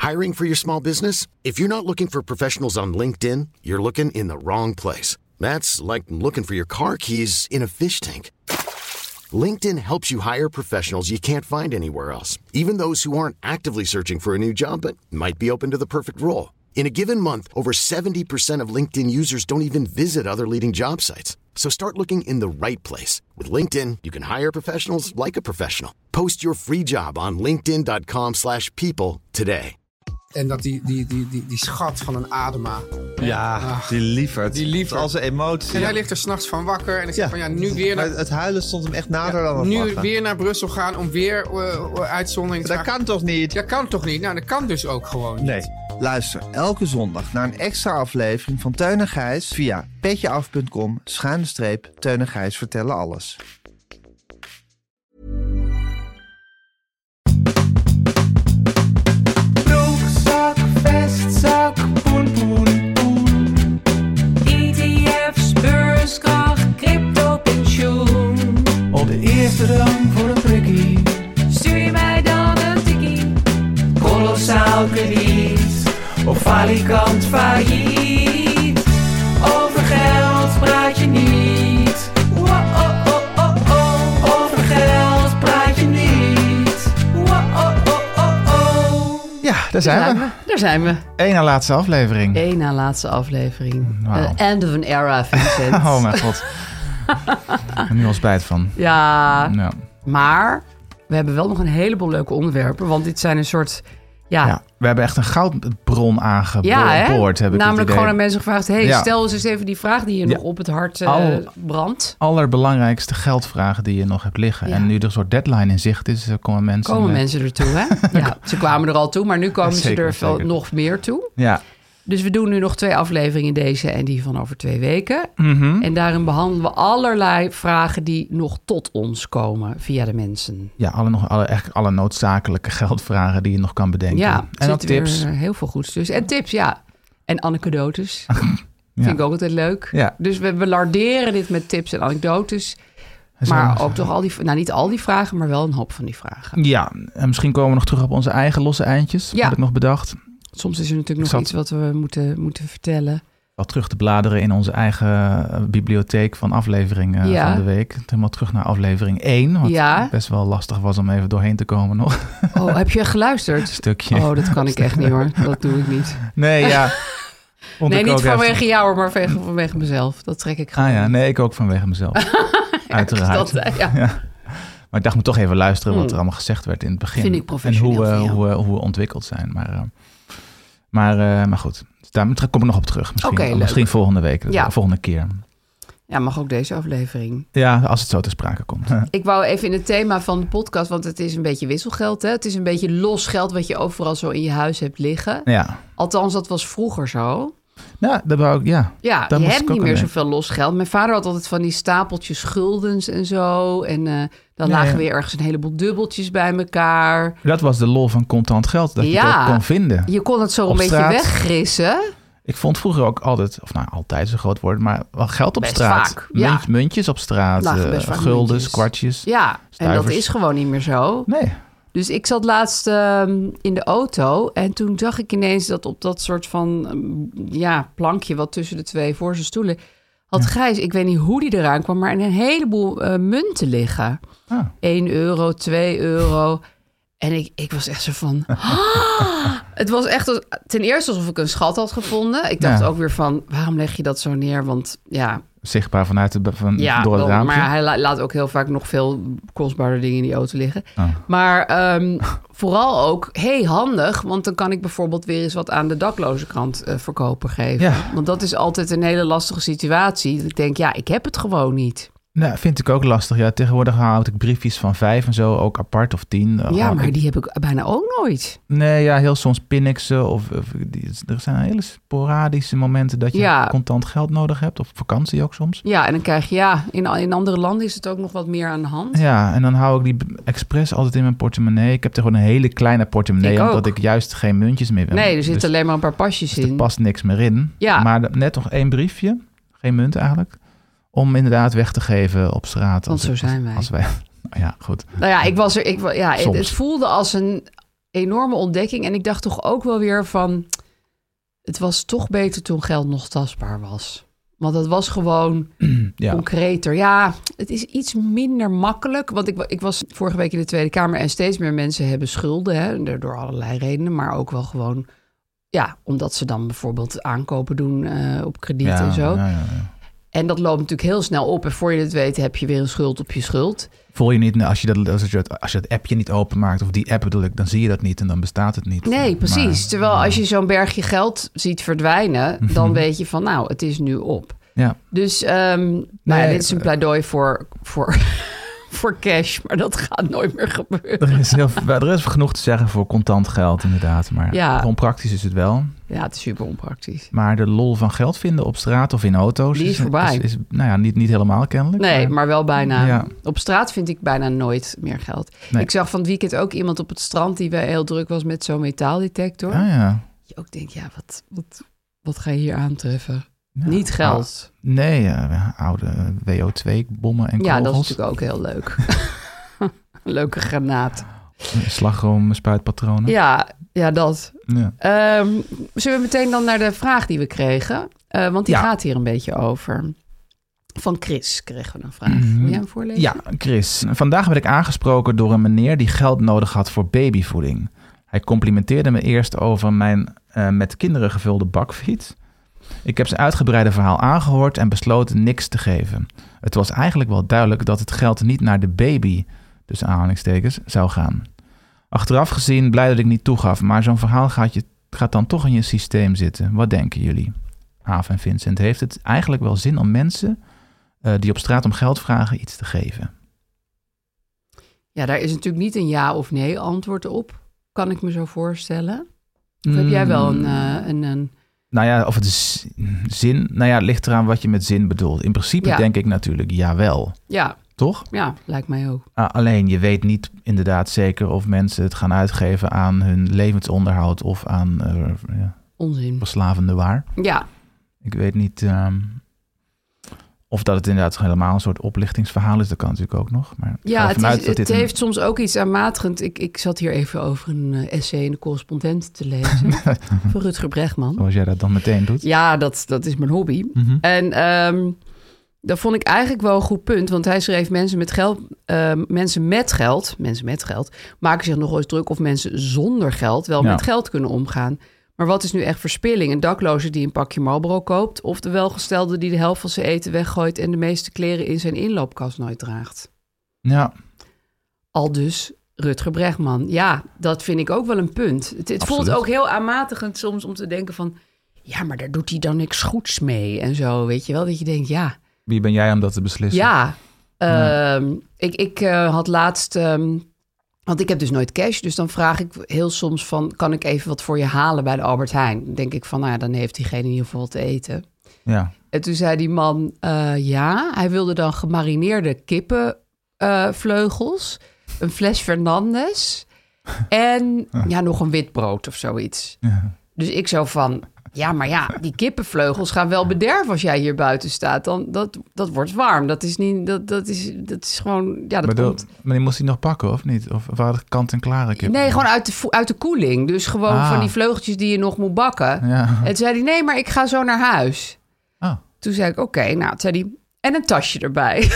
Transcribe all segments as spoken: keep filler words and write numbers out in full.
Hiring for your small business? If you're not looking for professionals on LinkedIn, you're looking in the wrong place. That's like looking for your car keys in a fish tank. LinkedIn helps you hire professionals you can't find anywhere else, even those who aren't actively searching for a new job but might be open to the perfect role. In a given month, over seventy percent of LinkedIn users don't even visit other leading job sites. So start looking in the right place. With LinkedIn, you can hire professionals like a professional. Post your free job on linkedin.com slash people today. En dat die, die, die, die, die schat van een Adema. Ja, Ach, die lieverd. Die lieverd. Al zijn emotie. En hij ligt er 's nachts van wakker. En ik zeg ja. van ja, nu weer naar... Maar het huilen stond hem echt nader ja, dan het Nu lachen. weer naar Brussel gaan om weer uh, uitzondering... Dat kan toch niet? Dat kan toch niet? Nou, dat kan dus ook gewoon nee. niet. Luister elke zondag naar een extra aflevering van Teun en Gijs via petjeaf.com schuine streep Teun en Gijs vertellen alles. Broekzak, vestzak, poen, poen, poen. E T F's, beurskracht, crypto, pensioen. Op de eerste rang voor een prikkie. Stuur je mij dan een tikkie? Kolossaal krediet. Of falikant failliet. Over geld praat je niet. Wow-oh-oh-oh-oh. Over geld praat je niet. Wow-oh-oh-oh-oh. Ja, daar zijn, Daar zijn we. we. Daar zijn we. Eén na laatste aflevering. Eén na laatste aflevering. Wauw. Uh, end of an era, Vincent. Oh mijn god. Ik heb er nu al spijt van. Ja, Ja. maar we hebben wel nog een heleboel leuke onderwerpen. Want dit zijn een soort... Ja, Ja, we hebben echt een goudbron ja aangeboord. hè? Heb ik Namelijk het idee. gewoon aan mensen gevraagd... hey, Ja. stel eens even die vraag die je Ja. nog op het hart uh, Al- brandt. Allerbelangrijkste geldvragen die je nog hebt liggen. Ja. En nu er een soort deadline in zicht is, komen mensen... Komen met- mensen ertoe, hè? Ja, ze kwamen er al toe, maar nu komen Ja, zeker, ze er veel, zeker. nog meer toe. Ja. Dus we doen nu nog twee afleveringen, deze en die van over twee weken. Mhm. En daarin behandelen we allerlei vragen die nog tot ons komen via de mensen. Ja, alle, nog, alle, echt alle noodzakelijke geldvragen die je nog kan bedenken. Ja, en ook zit weer tips. heel veel goeds tussen. En tips, ja. En anekdotes. Ja. Vind ik ook altijd leuk. Ja. Dus we, we larderen dit met tips en anekdotes. Zo- Maar ook toch al die... Nou, niet al die vragen, maar wel een hoop van die vragen. Ja, en misschien komen we nog terug op onze eigen losse eindjes. Ja. Had ik nog bedacht. Soms is er natuurlijk Ik nog zat- iets wat we moeten, moeten vertellen. Wat terug te bladeren in onze eigen uh, bibliotheek van afleveringen Ja. van de week. Helemaal terug naar aflevering één. Wat Ja. best wel lastig was om even doorheen te komen nog. Oh, heb je geluisterd? Stukje. Oh, dat kan ik echt niet hoor. Dat doe ik niet. Nee, ja. Vond Nee, ik niet ook vanwege even- jou hoor, maar vanwege, vanwege mezelf. Dat trek ik gewoon. Ah ja, nee, ik ook vanwege mezelf. Uiteraard. Dat, eh, ja. Ja. Maar ik dacht, ik moet toch even luisteren wat Hmm. er allemaal gezegd werd in het begin. Vind ik professioneel En hoe, van we, jou. hoe, we, hoe we ontwikkeld zijn. Maar, uh, maar, uh, maar goed, daar kom ik nog op terug. Misschien, Oké, leuk. misschien volgende week, Ja. de volgende keer. Ja, mag ook deze aflevering. Ja, als het zo te sprake komt. Ik wou even in het thema van de podcast, want het is een beetje wisselgeld. Hè? Het is een beetje los geld wat je overal zo in je huis hebt liggen. Ja, Althans, dat was vroeger zo. ja, dat wou ik, ja. Ja, Daar je moest hebt ik niet ook meer aan zoveel los geld. Mijn vader had altijd van die stapeltjes guldens en zo. En uh, dan Nee. lagen weer ergens een heleboel dubbeltjes bij elkaar. Dat was de lol van contant geld, dat je Ja. het ook kon vinden. Je kon het zo Op een beetje straat. weggrissen. Ik vond vroeger ook altijd, of nou altijd is een groot woord, maar wel geld op Best straat. vaak, ja. Munt- muntjes op straat, Lagen uh, best vaak guldens, muntjes. kwartjes. Ja, en dat Stuivers. is gewoon niet meer zo. Nee, Dus ik zat laatst um, in de auto en toen zag ik ineens dat op dat soort van um, ja, plankje wat tussen de twee voor zijn stoelen had Ja. Gijs, ik weet niet hoe die eraan kwam, maar een heleboel uh, munten liggen. Ah. één euro, twee euro. En ik, ik was echt zo van... Ah! Het was echt als- ten eerste alsof ik een schat had gevonden. Ik dacht Ja. ook weer van, waarom leg je dat zo neer? Want ja, zichtbaar vanuit de, van, ja door het wel, raampje. maar hij la- laat ook heel vaak nog veel kostbare dingen in die auto liggen. Oh. Maar ehm, vooral ook, hey, handig. Want dan kan ik bijvoorbeeld weer eens wat aan de daklozenkrant uh, verkoper geven. Ja. Want dat is altijd een hele lastige situatie. Dat ik denk, ja, ik heb het gewoon niet. Nou, vind ik ook lastig. Ja, tegenwoordig houd ik briefjes van vijf en zo, ook apart of tien. Dan Ja, hou maar ik- die heb ik bijna ook nooit. Nee, ja, heel soms pin ik ze. Of, of die, er zijn hele sporadische momenten dat je Ja. contant geld nodig hebt. Of vakantie ook soms. Ja, en dan krijg je, ja, in, in andere landen is het ook nog wat meer aan de hand. Ja, en dan hou ik die expres altijd in mijn portemonnee. Ik heb tegenwoordig een hele kleine portemonnee, Ik ook. omdat ik juist geen muntjes meer heb. Nee, er zitten dus, alleen maar een paar pasjes dus er in. past niks meer in. Ja. Maar de- net nog één briefje, geen munt eigenlijk, om inderdaad weg te geven op straat. Want als- zo zijn als- wij. Als wij nou ja, goed. Nou ja, ik was er, ik, wa- ja, het, Soms. het voelde als een, enorme ontdekking. En ik dacht toch ook wel weer van... Het was toch beter toen geld nog tastbaar was. Want het was gewoon Ja. concreter. Ja, het is iets minder makkelijk. Want ik, wa- ik was vorige week in de Tweede Kamer... en steeds meer mensen hebben schulden. Hè, door allerlei redenen. Maar ook wel gewoon... Ja, omdat ze dan bijvoorbeeld aankopen doen uh, op krediet Ja, en zo. ja, ja, ja. En dat loopt natuurlijk heel snel op. En voor je het weet heb je weer een schuld op je schuld. Voel je niet, als je, dat, als, je het, als je het appje niet openmaakt, of die app bedoel ik, dan zie je dat niet en dan bestaat het niet. Nee, precies. Maar, Terwijl als je zo'n bergje geld ziet verdwijnen... dan weet je van, nou, het is nu op. Ja. Dus um, nou ja, Nee, dit is een pleidooi voor, voor, voor cash. Maar dat gaat nooit meer gebeuren. Er is, heel, er is genoeg te zeggen voor contant geld, inderdaad. Maar Ja. gewoon praktisch is het wel. Ja, het is super onpraktisch. Maar de lol van geld vinden op straat of in auto's... Die is voorbij. Is, is, nou ja, niet, niet helemaal kennelijk. Nee, maar wel bijna. Ja. Op straat vind ik bijna nooit meer geld. Nee. Ik zag van het weekend ook iemand op het strand... die weer heel druk was met zo'n metaaldetector. Ah, ja. Je ook denkt, ja, wat, wat, wat ga je hier aantreffen? Ja. Niet geld. Ah, nee, ja, oude W O twee bommen en Ja, kogels. dat is natuurlijk ook heel leuk. Een leuke granaat. Slagroom, spuitpatronen. Ja, ja, dat. Ja. Um, zullen we meteen dan naar de vraag die we kregen? Uh, want die Ja. gaat hier een beetje over. Van Chris kregen we een vraag. Mhm. Wil jij hem voorlezen? Ja, Chris. Vandaag werd ik aangesproken door een meneer die geld nodig had voor babyvoeding. Hij complimenteerde me eerst over mijn uh, met kinderen gevulde bakfiets. Ik heb zijn uitgebreide verhaal aangehoord en besloten niks te geven. Het was eigenlijk wel duidelijk dat het geld niet naar de baby, dus aanhalingstekens, zou gaan. Achteraf gezien blij dat ik niet toegaf, maar zo'n verhaal gaat, je, gaat dan toch in je systeem zitten. Wat denken jullie? Aaf en Vincent, heeft het eigenlijk wel zin om mensen uh, die op straat om geld vragen iets te geven? Ja, daar is natuurlijk niet een ja of nee antwoord op. Kan ik me zo voorstellen. Of heb jij wel een... Uh, een, een... Nou ja, of het is zin... Nou ja, het ligt eraan wat je met zin bedoelt. In principe Ja. denk ik natuurlijk jawel. Ja, Toch? ja, lijkt mij ook. Uh, alleen je weet niet inderdaad zeker of mensen het gaan uitgeven aan hun levensonderhoud of aan uh, ja, Onzin. verslavende waar. Ja, Ik weet niet um, of dat het inderdaad helemaal een soort oplichtingsverhaal is. Dat kan natuurlijk ook nog. Maar ik ga ja het, ervan uit is, dat het dit een- heeft soms ook iets aanmatigend. Ik, ik zat hier even over een uh, essay in de Correspondent te lezen. van Rutger Bregman. Zoals jij dat dan meteen doet. Ja, dat, dat is mijn hobby. Mm-hmm. En um, dat vond ik eigenlijk wel een goed punt. Want hij schreef mensen met geld, uh, mensen met geld, mensen met geld, maken zich nog eens druk of mensen zonder geld wel Ja. met geld kunnen omgaan. Maar wat is nu echt verspilling? Een dakloze die een pakje Marlboro koopt, of de welgestelde die de helft van zijn eten weggooit en de meeste kleren in zijn inloopkast nooit draagt. Ja, Al dus Rutger Bregman. Ja, dat vind ik ook wel een punt. Het, het voelt Absoluut. ook heel aanmatigend soms om te denken van, ja, maar daar doet hij dan niks goeds mee en zo, weet je wel? Dat je denkt, ja, wie ben jij om dat te beslissen? ja. Ja. Um, ik ik uh, had laatst, um, want ik heb dus nooit cash, dus dan vraag ik heel soms van, kan ik even wat voor je halen bij de Albert Heijn? Dan denk ik van, nou ja, dan heeft diegene in ieder geval wat te eten. Ja. En toen zei die man, uh, ja, hij wilde dan gemarineerde kippenvleugels, uh, een fles Fernandes en ja, nog een wit brood of zoiets. Ja. Dus ik zo van, ja, maar ja, die kippenvleugels gaan wel bederven als jij hier buiten staat. Dan, dat, dat wordt warm. Dat is niet, dat, dat is, dat is gewoon, ja, dat Maar, komt... de, maar die moest hij nog pakken, of niet? Of waren het kant-en-klare kippen? Nee, gewoon uit de, vo- uit de koeling. Dus gewoon Ah. van die vleugeltjes die je nog moet bakken. Ja. En toen zei hij, nee, maar ik ga zo naar huis. Ah. Toen zei ik, oké, nou, toen zei hij, en een tasje erbij.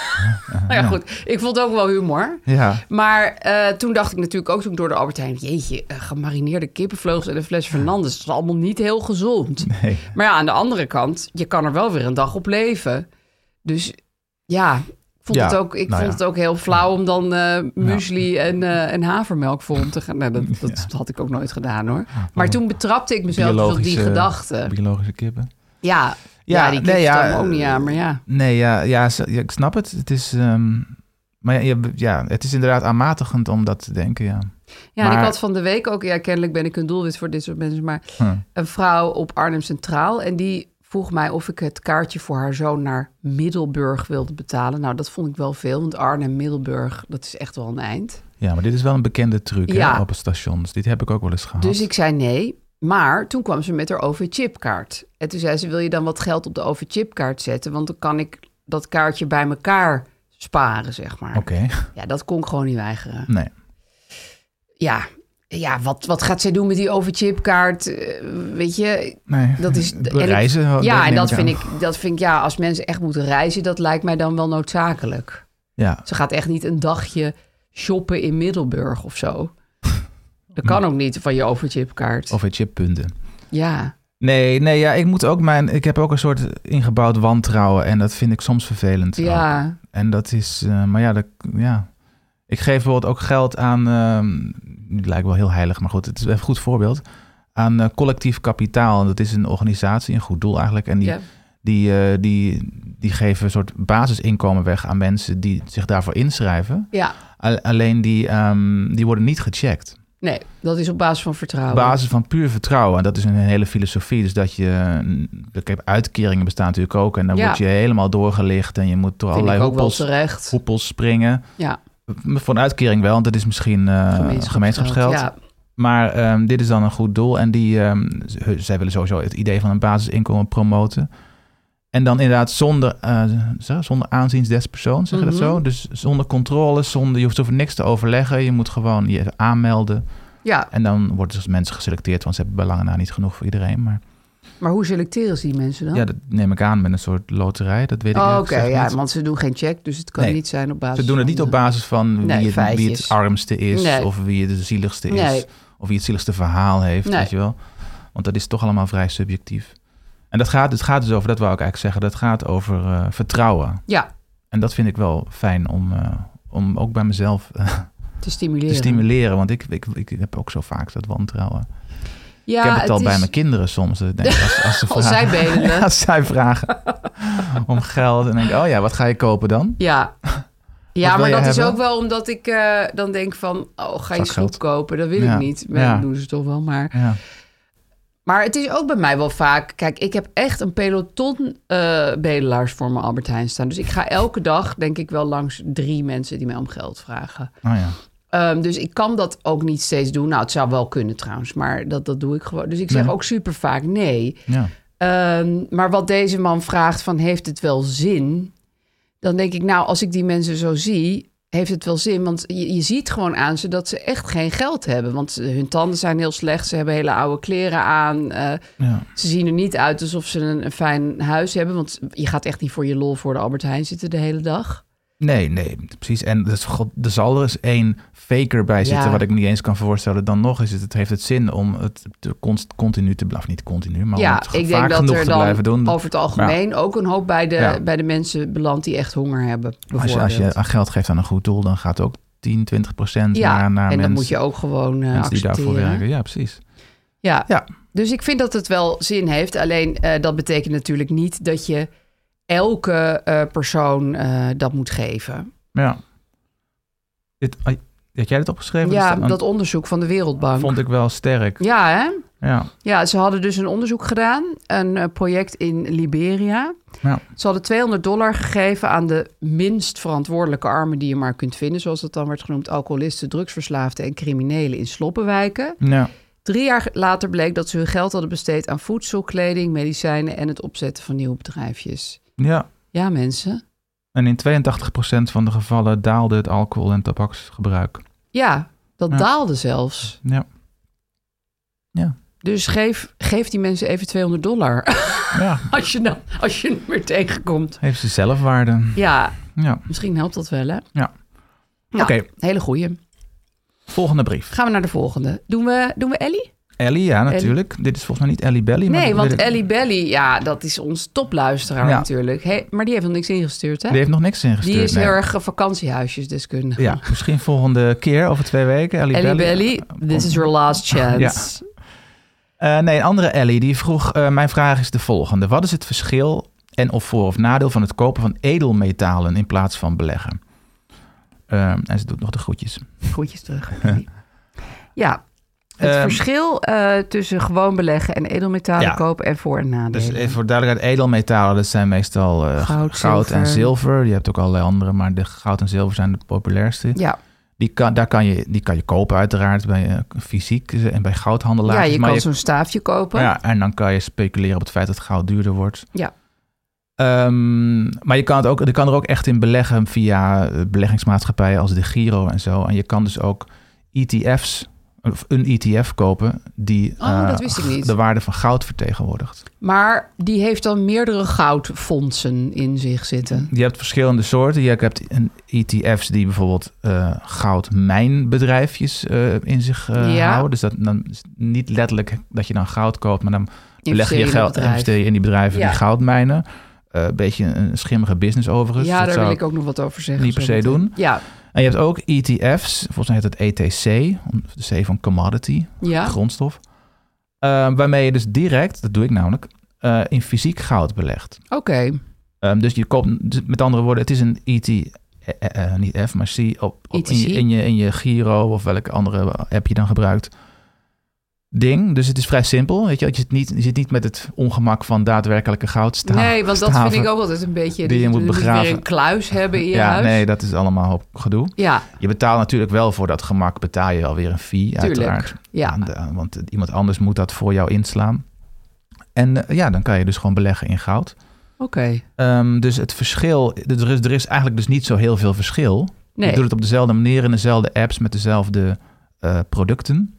Nou ja, goed. Ik vond het ook wel humor. Ja. Maar uh, toen dacht ik natuurlijk ook toen ik door de Albert Heijn... jeetje, uh, gemarineerde kippenvleugels en een fles Fernandes... dat is allemaal niet heel gezond. Nee. Maar ja, aan de andere kant, je kan er wel weer een dag op leven. Dus ja, ik vond, Ja, het, ook, ik nou vond ja. het ook heel flauw om dan uh, muesli en, uh, en havermelk voor om te gaan. Nou, dat, dat Ja. had ik ook nooit gedaan hoor. Maar toen betrapte ik mezelf dus op die Biologische- gedachte. Biologische kippen. Ja, Ja, ja, die nee, kipt ja, ja, ook niet aan, maar ja. Nee, ja, ja, z- ja, ik snap het. Het is, um, maar ja, je, ja, het is inderdaad aanmatigend om dat te denken, ja. Ja, en Maar- ik had van de week ook, ja, kennelijk ben ik een doelwit voor dit soort mensen, maar Huh. een vrouw op Arnhem Centraal. En die vroeg mij of ik het kaartje voor haar zoon naar Middelburg wilde betalen. Nou, dat vond ik wel veel, want Arnhem-Middelburg, dat is echt wel een eind. Ja, maar dit is wel een bekende truc Ja. hè, op het station. Dus dit heb ik ook wel eens gehad. Dus ik zei nee. Maar toen kwam ze met haar O V-chipkaart. En toen zei ze, wil je dan wat geld op de O V-chipkaart zetten? Want dan kan ik dat kaartje bij elkaar sparen, zeg maar. Oké, Ja, dat kon ik gewoon niet weigeren. nee. Ja, Ja, wat, wat gaat zij doen met die overchipkaart? Uh, weet je, Nee, dat is... reizen. En ik, ja, en dat ik vind, aan. ik, dat vind ik... Ja, als mensen echt moeten reizen, dat lijkt mij dan wel noodzakelijk. Ja. Ze gaat echt niet een dagje shoppen in Middelburg of zo. Dat kan ook niet van je overchipkaart. Of chippunten. Ja. Nee, nee, ja, ik moet ook mijn... Ik heb ook een soort ingebouwd wantrouwen en dat vind ik soms vervelend. Ja. Ook. En dat is... Uh, maar ja, dat, ja, ik geef bijvoorbeeld ook geld aan... Uh, het lijkt wel heel heilig, maar goed, het is even een goed voorbeeld. Aan uh, Collectief Kapitaal. Dat is een organisatie, een goed doel eigenlijk. En die, Ja. die, uh, die, die geven een soort basisinkomen weg aan mensen die zich daarvoor inschrijven. Ja. A- alleen die, um, die worden niet gecheckt. Nee, dat is op basis van Op vertrouwen. basis van puur vertrouwen. En dat is een hele filosofie. Dus dat je... Ik heb uitkeringen bestaan natuurlijk ook. En dan Ja. word je helemaal doorgelicht. En je moet door Vind allerlei ik ook wel hoepels, terecht. hoepels springen. Ja, Voor een uitkering wel, want dat is misschien uh, gemeenschapsgeld. gemeenschapsgeld. Ja. Maar um, dit is dan een goed doel. En die, um, z- zij willen sowieso het idee van een basisinkomen promoten. En dan inderdaad zonder, uh, zo, zonder aanzien des persoons, zeg je Mhm. dat zo? Dus zonder controle, zonder, je hoeft over niks te overleggen. Je moet gewoon je even aanmelden. Ja, En dan worden dus mensen geselecteerd, want ze hebben belangen na niet genoeg voor iedereen. Maar maar hoe selecteren ze die mensen dan? ja, dat neem ik aan met een soort loterij. Dat weet ik Oh, eerlijk oké, gezegd ja, niet. want ze doen geen check, dus het kan Nee. niet zijn op basis Ze doen het van niet op de- basis van wie, Nee, het, wie het feitjes. armste is, Nee. of wie de zieligste is, Nee. of wie het zieligste verhaal heeft, Nee. weet je wel. Want dat is toch allemaal vrij subjectief. En dat gaat, het gaat dus over, dat wou ik eigenlijk zeggen, dat gaat over uh, vertrouwen. Ja, En dat vind ik wel fijn om, uh, om ook bij mezelf uh, te stimuleren. te stimuleren. Want ik, ik, ik heb ook zo vaak dat wantrouwen. Ja, ik heb het al is- bij mijn kinderen soms. Denk ik, als, als, ze Als vragen, zij bedelen. als zij vragen om geld. En denk ik, oh ja, wat ga je kopen dan? Ja, wil ja maar jij dat is hebben? ook wel omdat ik uh, dan denk van... oh, ga je Zakgeld. snoep kopen? Dat wil Ja. ik niet. Maar Ja. dat doen ze toch wel, maar... Ja. Maar het is ook bij mij wel vaak... Kijk, ik heb echt een peloton uh, bedelaars voor mijn Albert Heijn staan. Dus ik ga elke dag, denk ik wel, langs drie mensen die mij om geld vragen. Oh ja. Um, dus ik kan dat ook niet steeds doen. Nou, het zou wel kunnen trouwens, maar dat, dat doe ik gewoon. Dus ik zeg Ja. ook super vaak nee. Ja. Um, maar wat deze man vraagt van, heeft het wel zin? Dan denk ik, nou, als ik die mensen zo zie, heeft het wel zin. Want je, je ziet gewoon aan ze dat ze echt geen geld hebben. Want hun tanden zijn heel slecht. Ze hebben hele oude kleren aan. Uh, Ja. Ze zien er niet uit alsof ze een, een fijn huis hebben. Want je gaat echt niet voor je lol voor de Albert Heijn zitten de hele dag. Nee, nee, precies. En dus, god, er zal er eens één faker bij zitten, Ja. wat ik me niet eens kan voorstellen. Dan nog is het, het heeft het zin om het te const, continu te blijven, niet continu, maar om Ja, het ik vaak denk dat genoeg er te dan blijven doen. over het algemeen ook een hoop bij de, Ja. bij de mensen belandt die echt honger hebben. als, je, als je aan geld geeft aan een goed doel, dan gaat ook tien, twintig procent ja, naar, naar en mensen, dan moet je ook gewoon uh, mensen die daarvoor accepteren. werken. Ja, precies. Ja. Ja. Dus ik vind dat het wel zin heeft. Alleen uh, dat betekent natuurlijk niet dat je elke uh, persoon uh, dat moet geven. Ja. Dit, had jij dit opgeschreven? Ja, dat, dat onderzoek van de Wereldbank. vond ik wel sterk. Ja, hè? Ja. Ja, ze hadden dus een onderzoek gedaan. Een uh, project in Liberia. Ja. Ze hadden tweehonderd dollar gegeven aan de minst verantwoordelijke armen die je maar kunt vinden. Zoals dat dan werd genoemd. Alcoholisten, drugsverslaafden en criminelen in sloppenwijken. Ja. Drie jaar later bleek dat ze hun geld hadden besteed aan voedsel, kleding, medicijnen en het opzetten van nieuwe bedrijfjes. Ja. Ja, mensen. En in tweeëntachtig procent van de gevallen daalde het alcohol- en tabaksgebruik. Ja, dat Ja. daalde zelfs. Ja. Ja. Dus geef, geef die mensen even tweehonderd dollar. Ja. als je dan, als je niet meer tegenkomt. Heeft ze zelfwaarde. Ja, Ja. misschien helpt dat wel, hè? Ja. Nou, Oké. hele goeie. Volgende brief. Gaan we naar de volgende. Doen we, doen we Ellie? Ellie, ja, natuurlijk. Dit is volgens mij niet Ellie Belly. Maar Nee, dat want weet ik- Ellie Belly, ja, dat is ons topluisteraar Ja. natuurlijk. Hey, maar die heeft nog niks ingestuurd, hè? Die heeft nog niks ingestuurd. Die is nee. heel erg uh, vakantiehuisjesdeskundige. Ja, misschien volgende keer, over twee weken. Ellie, Ellie Belly. Belly, this is your last chance. Uh, nee, een andere Ellie die vroeg... Uh, mijn vraag is de volgende. Wat is het verschil en of voor- of nadeel van het kopen van edelmetalen in plaats van beleggen? Uh, en ze doet nog de groetjes. Groetjes terug. Ellie. Ja, het Um, verschil uh, tussen gewoon beleggen en edelmetalen Ja. kopen en voor- en nadelen. Dus even voor duidelijkheid, edelmetalen, dat zijn meestal uh, Goud, goud en zilver. zilver. Je hebt ook allerlei andere, maar de goud en zilver zijn de populairste. Ja, Die kan, daar kan je, die kan je kopen uiteraard bij uh, fysiek en bij goudhandelaars. ja je maar kan zo'n staafje kopen. Ja, en dan kan je speculeren op het feit dat goud duurder wordt. Ja. Um, maar je kan, het ook, je kan er ook echt in beleggen via beleggingsmaatschappijen als de Giro en zo. En je kan dus ook E T F's een E T F kopen die Oh, uh, dat wist ik niet. de waarde van goud vertegenwoordigt. Maar die heeft dan meerdere goudfondsen in zich zitten. Je hebt verschillende soorten. Je hebt een E T F's die bijvoorbeeld uh, goudmijnbedrijfjes uh, in zich uh, Ja. houden. Dus dat dan is niet letterlijk dat je dan goud koopt, maar dan beleg je Investeer je in geld het bedrijf. investeer je in die bedrijven Ja. die goud mijnen. Uh, een beetje een schimmige business overigens. Ja, Dat daar zou wil ik ook nog wat over zeggen. niet per zo se meteen. doen. Ja, En je hebt ook E T F's, volgens mij heet het E T C, de C van commodity, ja. grondstof. Uh, waarmee je dus direct, dat doe ik namelijk, uh, in fysiek goud belegt. Oké. Um, dus je koopt, dus met andere woorden, het is een E T, uh, uh, niet F, maar C op, op E T C? in, je, in, je, in je Giro of welke andere app je dan gebruikt. Ding. Dus het is vrij simpel. Weet je, je zit niet, je zit niet met het ongemak van daadwerkelijke goudstaven. Nee, want dat vind ik ook altijd een beetje... die je moet moet begraven. weer een kluis hebben in je Ja, huis. nee, dat is allemaal hoop gedoe. Ja, Je betaalt natuurlijk wel voor dat gemak, betaal je alweer een fee, tuurlijk. uiteraard. Ja. Aan de- want iemand anders moet dat voor jou inslaan. En uh, ja, dan kan je dus gewoon beleggen in goud. oké. Um, dus het verschil, er is, er is eigenlijk dus niet zo heel veel verschil. Nee. Je doet het op dezelfde manier in dezelfde apps met dezelfde uh, producten.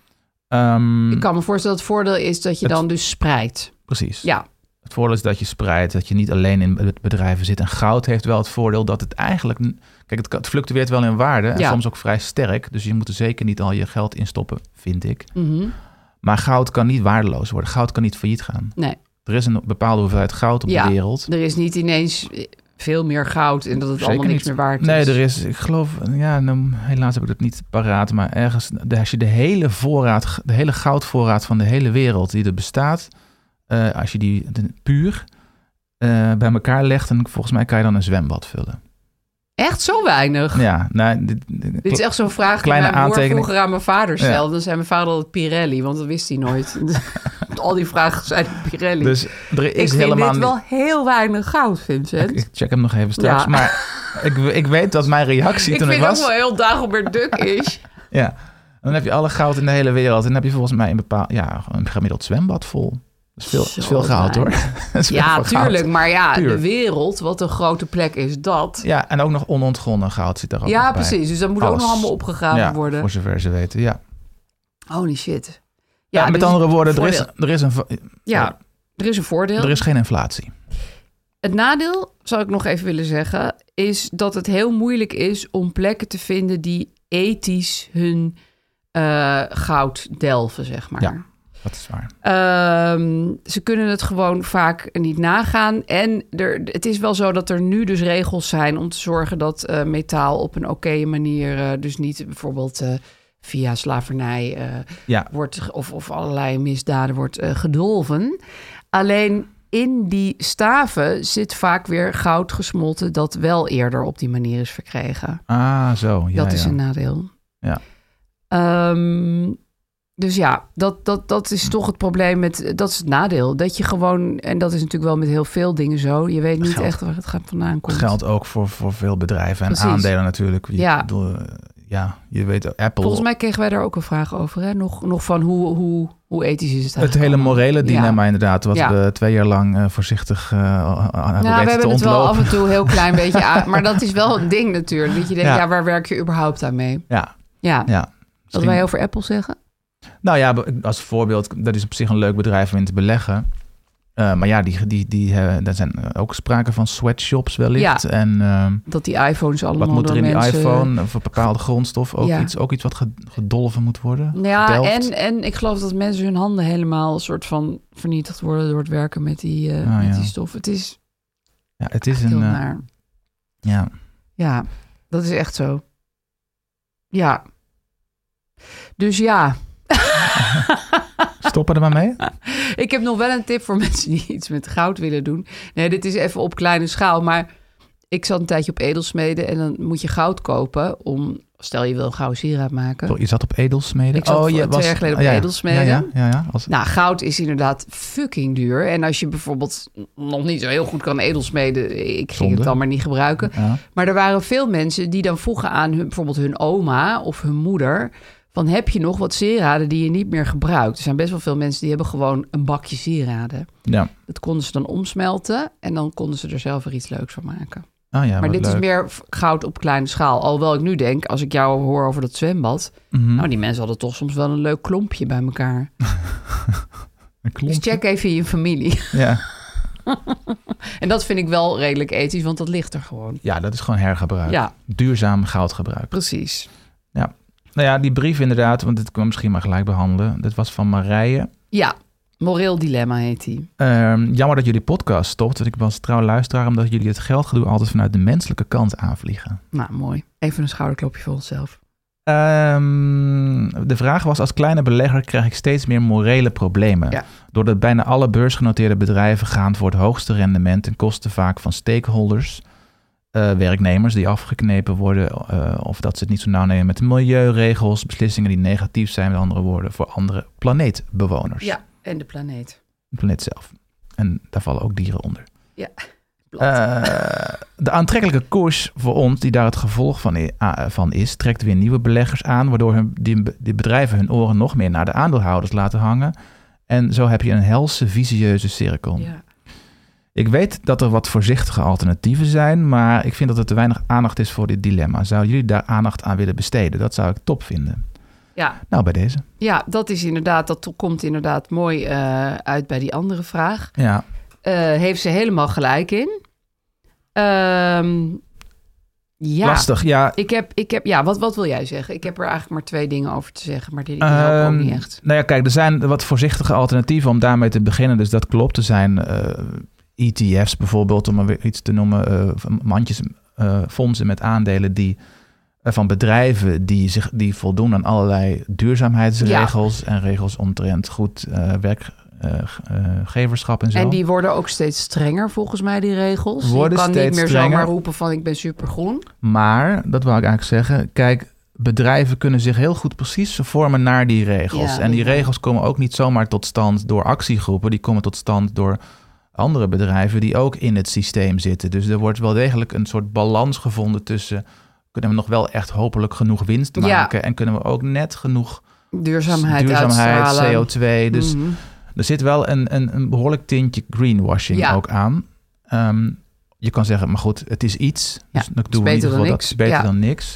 Um, Ik kan me voorstellen dat het voordeel is dat je Het- dan dus spreidt. Precies. Ja, Het voordeel is dat je spreidt, dat je niet alleen in bedrijven zit. En goud heeft wel het voordeel dat het eigenlijk... Kijk, het, het fluctueert wel in waarde en Ja. soms ook vrij sterk. Dus je moet er zeker niet al je geld in stoppen, vind ik. mhm. Maar goud kan niet waardeloos worden. Goud kan niet failliet gaan. Nee. Er is een bepaalde hoeveelheid goud op Ja. de wereld. Er is niet ineens veel meer goud en dat het Zeker allemaal niks niet. meer waard is. Nee, er is, ik geloof, ja, nou, helaas heb ik dat niet paraat, maar ergens, de- als je de hele voorraad, de hele goudvoorraad van de hele wereld die er bestaat, uh, als je die de, puur uh, bij elkaar legt, dan volgens mij kan je dan een zwembad vullen. Echt zo weinig? Ja, nou, dit, dit- Dit is echt zo'n vraag Kleine die mijn broer aantekening. vroeger aan mijn vader Ja. stelde. Dan zei mijn vader altijd Pirelli, want dat wist hij nooit. Want al die vragen zijn Pirelli. dus er ik is vind helemaal dit wel heel weinig goud, Vincent. niet. Ik check hem nog even straks, Ja. maar ik, ik weet dat mijn reactie Ik toen vind ik het was. ook wel heel Dagobert Duck is. Ja, en dan heb je alle goud in de hele wereld en dan heb je volgens mij een bepaald, ja, een gemiddeld zwembad vol. Dat is veel, dat is veel Zo goud hoor. weinig. Dat is veel Ja, goud. tuurlijk. Maar ja, Puur. de wereld, wat een grote plek is dat. Ja, en ook nog onontgonnen goud zit daar ook Ja, nog bij. precies. Dus dat moet ook Alles. nog allemaal opgegraven Ja, worden. voor zover ze weten, ja. Holy shit. Ja, met dus andere woorden, er is, voordeel. er, is een, va- Ja, er is een voordeel. er is geen inflatie. Het nadeel, zou ik nog even willen zeggen, is dat het heel moeilijk is om plekken te vinden die ethisch hun eh, goud delven, zeg maar. Ja. Dat is waar. Ehm, ze kunnen het gewoon vaak niet nagaan. En er, het is wel zo dat er nu dus regels zijn om te zorgen dat eh, metaal op een oké manier, eh, dus niet bijvoorbeeld eh, via slavernij eh, Ja, wordt of, of allerlei misdaden wordt eh, gedolven. Alleen in die staven zit vaak weer goud gesmolten dat wel eerder op die manier is verkregen. ah, zo. Ja, dat is ja. een nadeel. Ja. Ehm, dus ja, dat, dat, dat is toch het probleem met... Dat is het nadeel. Dat je gewoon... En dat is natuurlijk wel met heel veel dingen zo. Je weet niet Geld. echt waar het gaat vandaan komt. Geldt ook voor, voor veel bedrijven en Precies. aandelen natuurlijk. Je, Ja. bedoel, eh, ja, je weet, Apple... Volgens mij kregen wij daar ook een vraag over. Hè? Nog, nog van hoe, hoe, hoe ethisch is het Het eigenlijk hele allemaal? morele dilemma Ja. inderdaad, wat Ja. we twee jaar lang uh, voorzichtig uh, aan hebben Nou, we weten te hebben het wel ontlopen. af en toe heel klein beetje aan. Maar dat is wel een ding natuurlijk. Dat je denkt, Ja. ja, waar werk je überhaupt aan mee? Ja, Ja. ja. Wat Misschien- wij over Apple zeggen? Nou ja, als voorbeeld, dat is op zich een leuk bedrijf om in te beleggen. Uh, maar ja, die, die, die, uh, daar zijn ook sprake van sweatshops wellicht. Ja. En uh, Dat die iPhones allemaal wat moet er door in die mensen... iPhone? Voor bepaalde grondstof ook, Ja. iets, ook iets wat ge- gedolven moet worden? Ja, gedelft? en, en ik geloof dat mensen hun handen helemaal een soort van vernietigd worden door het werken met die, uh, Ah, met ja. die stof. Het is Ja, het is heel een... uh, naar. ja. Ja, dat is echt zo. Ja. Dus ja. Stoppen er maar mee? Ik heb nog wel een tip voor mensen die iets met goud willen doen. Nee, dit is even op kleine schaal. Maar ik zat een tijdje op edelsmeden en dan moet je goud kopen om... Stel je wil een gouden sieraad maken. Sorry, je zat op edelsmeden? Ik zat voor- je twee jaar geleden op ja, ja. edelsmeden. Ja, ja, ja, ja. Als, Nou, goud is inderdaad fucking duur. En als je bijvoorbeeld nog niet zo heel goed kan edelsmeden... Ik ging Zonde. het dan maar niet gebruiken. ja. Maar er waren veel mensen die dan vroegen aan hun, bijvoorbeeld hun oma of hun moeder... van heb je nog wat sieraden die je niet meer gebruikt? Er zijn best wel veel mensen die hebben gewoon een bakje sieraden. ja. Dat konden ze dan omsmelten en dan konden ze er zelf weer iets leuks van maken. Oh ja, maar wat dit leuk. is meer f- goud op kleine schaal. Alhoewel ik nu denk, als ik jou hoor over dat zwembad... Mhm. nou, die mensen hadden toch soms wel een leuk klompje bij elkaar. Een klompje. Dus check even in je familie. Ja. En dat vind ik wel redelijk ethisch, want dat ligt er gewoon. ja, dat is gewoon hergebruik. Ja, Duurzaam goudgebruik. precies. Nou ja, die brief inderdaad, want dit kunnen we misschien maar gelijk behandelen. Dat was van Marije. Ja, moreel dilemma heet die. Ehm, jammer dat jullie podcast stopt. Want ik was trouw luisteraar omdat jullie het geldgedoe altijd vanuit de menselijke kant aanvliegen. Nou, mooi. Even een schouderklopje voor onszelf. Ehm, de vraag was, als kleine belegger krijg ik steeds meer morele problemen. Ja. Doordat bijna alle beursgenoteerde bedrijven gaan voor het hoogste rendement ten koste vaak van stakeholders, uh, werknemers die afgeknepen worden, uh, of dat ze het niet zo nauw nemen met de milieuregels, beslissingen die negatief zijn, met andere woorden, voor andere planeetbewoners. Ja, en de planeet. De planeet zelf. En daar vallen ook dieren onder. Ja. Uh, de aantrekkelijke koers voor ons, die daar het gevolg van, i- uh, van is, trekt weer nieuwe beleggers aan, waardoor hun, die, die bedrijven hun oren nog meer naar de aandeelhouders laten hangen. En zo heb je een helse, vicieuze cirkel. Ja. Ik weet dat er wat voorzichtige alternatieven zijn, maar ik vind dat er te weinig aandacht is voor dit dilemma. Zouden jullie daar aandacht aan willen besteden? Dat zou ik top vinden. Ja. Nou, bij deze. Ja, dat is inderdaad, dat to- komt inderdaad mooi uh, uit bij die andere vraag. Ja. Uh, heeft ze helemaal gelijk in. Um, ja. Lastig, ja. Ik heb, ik heb, ja, wat, wat wil jij zeggen? Ik heb er eigenlijk maar twee dingen over te zeggen, maar die, die helpen ook Um, niet echt. Nou ja, kijk, er zijn wat voorzichtige alternatieven om daarmee te beginnen. Dus dat klopt. Er zijn uh, E T F's bijvoorbeeld, om maar weer iets te noemen. Uh, mandjes, uh, fondsen met aandelen die uh, van bedrijven die, zich, die voldoen aan allerlei duurzaamheidsregels. Ja. En regels omtrent goed uh, werkgeverschap uh, uh, en zo. En die worden ook steeds strenger volgens mij, die regels. Worden je kan steeds niet meer strenger. zomaar roepen van ik ben supergroen. Maar, dat wou ik eigenlijk zeggen, kijk, bedrijven kunnen zich heel goed precies vormen naar die regels. Ja, en die ja. regels komen ook niet zomaar tot stand door actiegroepen. Die komen tot stand door andere bedrijven die ook in het systeem zitten. Dus er wordt wel degelijk een soort balans gevonden tussen, kunnen we nog wel echt hopelijk genoeg winst maken Ja. en kunnen we ook net genoeg Duurzaamheid, duurzaamheid, uitstralen. C O twee. Dus Mhm. er zit wel een, een, een behoorlijk tintje greenwashing Ja. ook aan. Um, je kan zeggen, maar goed, het is iets. Ja, Dus dan is doen we in beter ieder geval dan dat niks. is beter Ja. dan niks.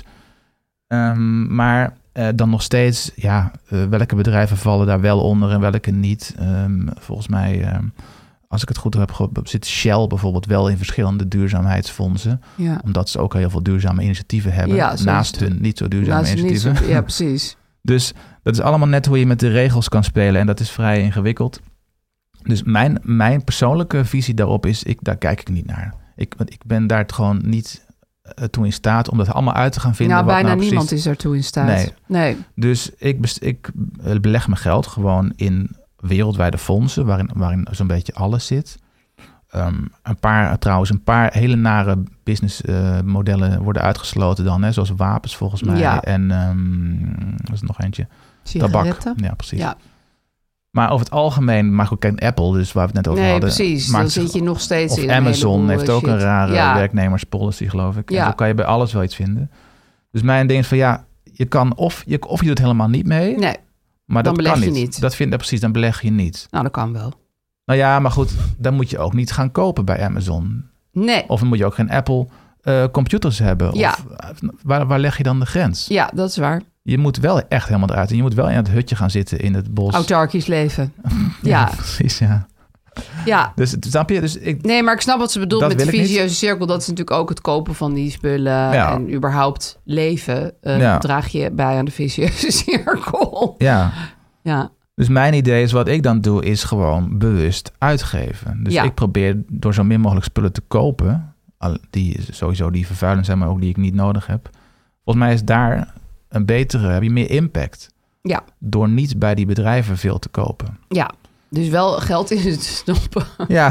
Um, maar uh, dan nog steeds, ja, uh, welke bedrijven vallen daar wel onder en welke niet? Um, volgens mij, um, als ik het goed heb, ge- zit Shell bijvoorbeeld wel in verschillende duurzaamheidsfondsen. Ja. Omdat ze ook heel veel duurzame initiatieven hebben. Ja, zo is naast het. hun niet zo duurzame Naast het niet initiatieven. zo- ja, precies. Dus dat is allemaal net hoe je met de regels kan spelen. En dat is vrij ingewikkeld. Dus mijn, mijn persoonlijke visie daarop is, ik, daar kijk ik niet naar. Ik, want ik ben daar gewoon niet uh, toe in staat om dat allemaal uit te gaan vinden. Nou, wat bijna nou niemand precies... is daartoe in staat. Nee. nee. Dus ik, best, ik beleg mijn geld gewoon in wereldwijde fondsen, waarin, waarin zo'n beetje alles zit. Um, een paar, trouwens, een paar hele nare businessmodellen uh, worden uitgesloten dan, hè, zoals wapens volgens mij. Ja. En um, er is nog eentje. Sigaretten. Tabak. Ja, precies. Ja. Maar over het algemeen, maar goed, kijk, Apple, dus waar we het net over Nee, hadden. precies. maakt Dan zich- zit je nog steeds Of in een Amazon heleboel, heeft uh, ook shit. een rare Ja. werknemerspolicy, geloof ik. En Ja. zo kan je bij alles wel iets vinden. Dus mijn ding is van ja, je kan of je, of je doet helemaal niet mee. Nee, maar dan dat beleg kan je niet. niet. Dat vind ik precies, dan beleg je niet. nou dat kan wel. Nou ja, maar goed, dan moet je ook niet gaan kopen bij Amazon. Nee, Of dan moet je ook geen Apple uh, computers hebben. Ja. Of, uh, waar, waar leg je dan de grens? ja, dat is waar. Je moet wel echt helemaal eruit. En je moet wel in het hutje gaan zitten in het bos. Autarkisch leven. Ja, Ja, precies, ja. ja. Dus snap je? Dus ik, Nee, maar ik snap wat ze bedoelt Dat met de wil ik niet. vicieuze cirkel. Dat is natuurlijk ook het kopen van die spullen Ja. en überhaupt leven. Uh, Ja. Draag je bij aan de vicieuze cirkel. ja. Ja, Dus mijn idee is, wat ik dan doe, is gewoon bewust uitgeven. Dus Ja. ik probeer door zo min mogelijk spullen te kopen, al- die sowieso die vervuilend zijn, maar ook die ik niet nodig heb. Volgens mij is daar een betere, heb je meer impact. Ja. Door niet bij die bedrijven veel te kopen. ja. Dus wel geld in het stoppen. Ja,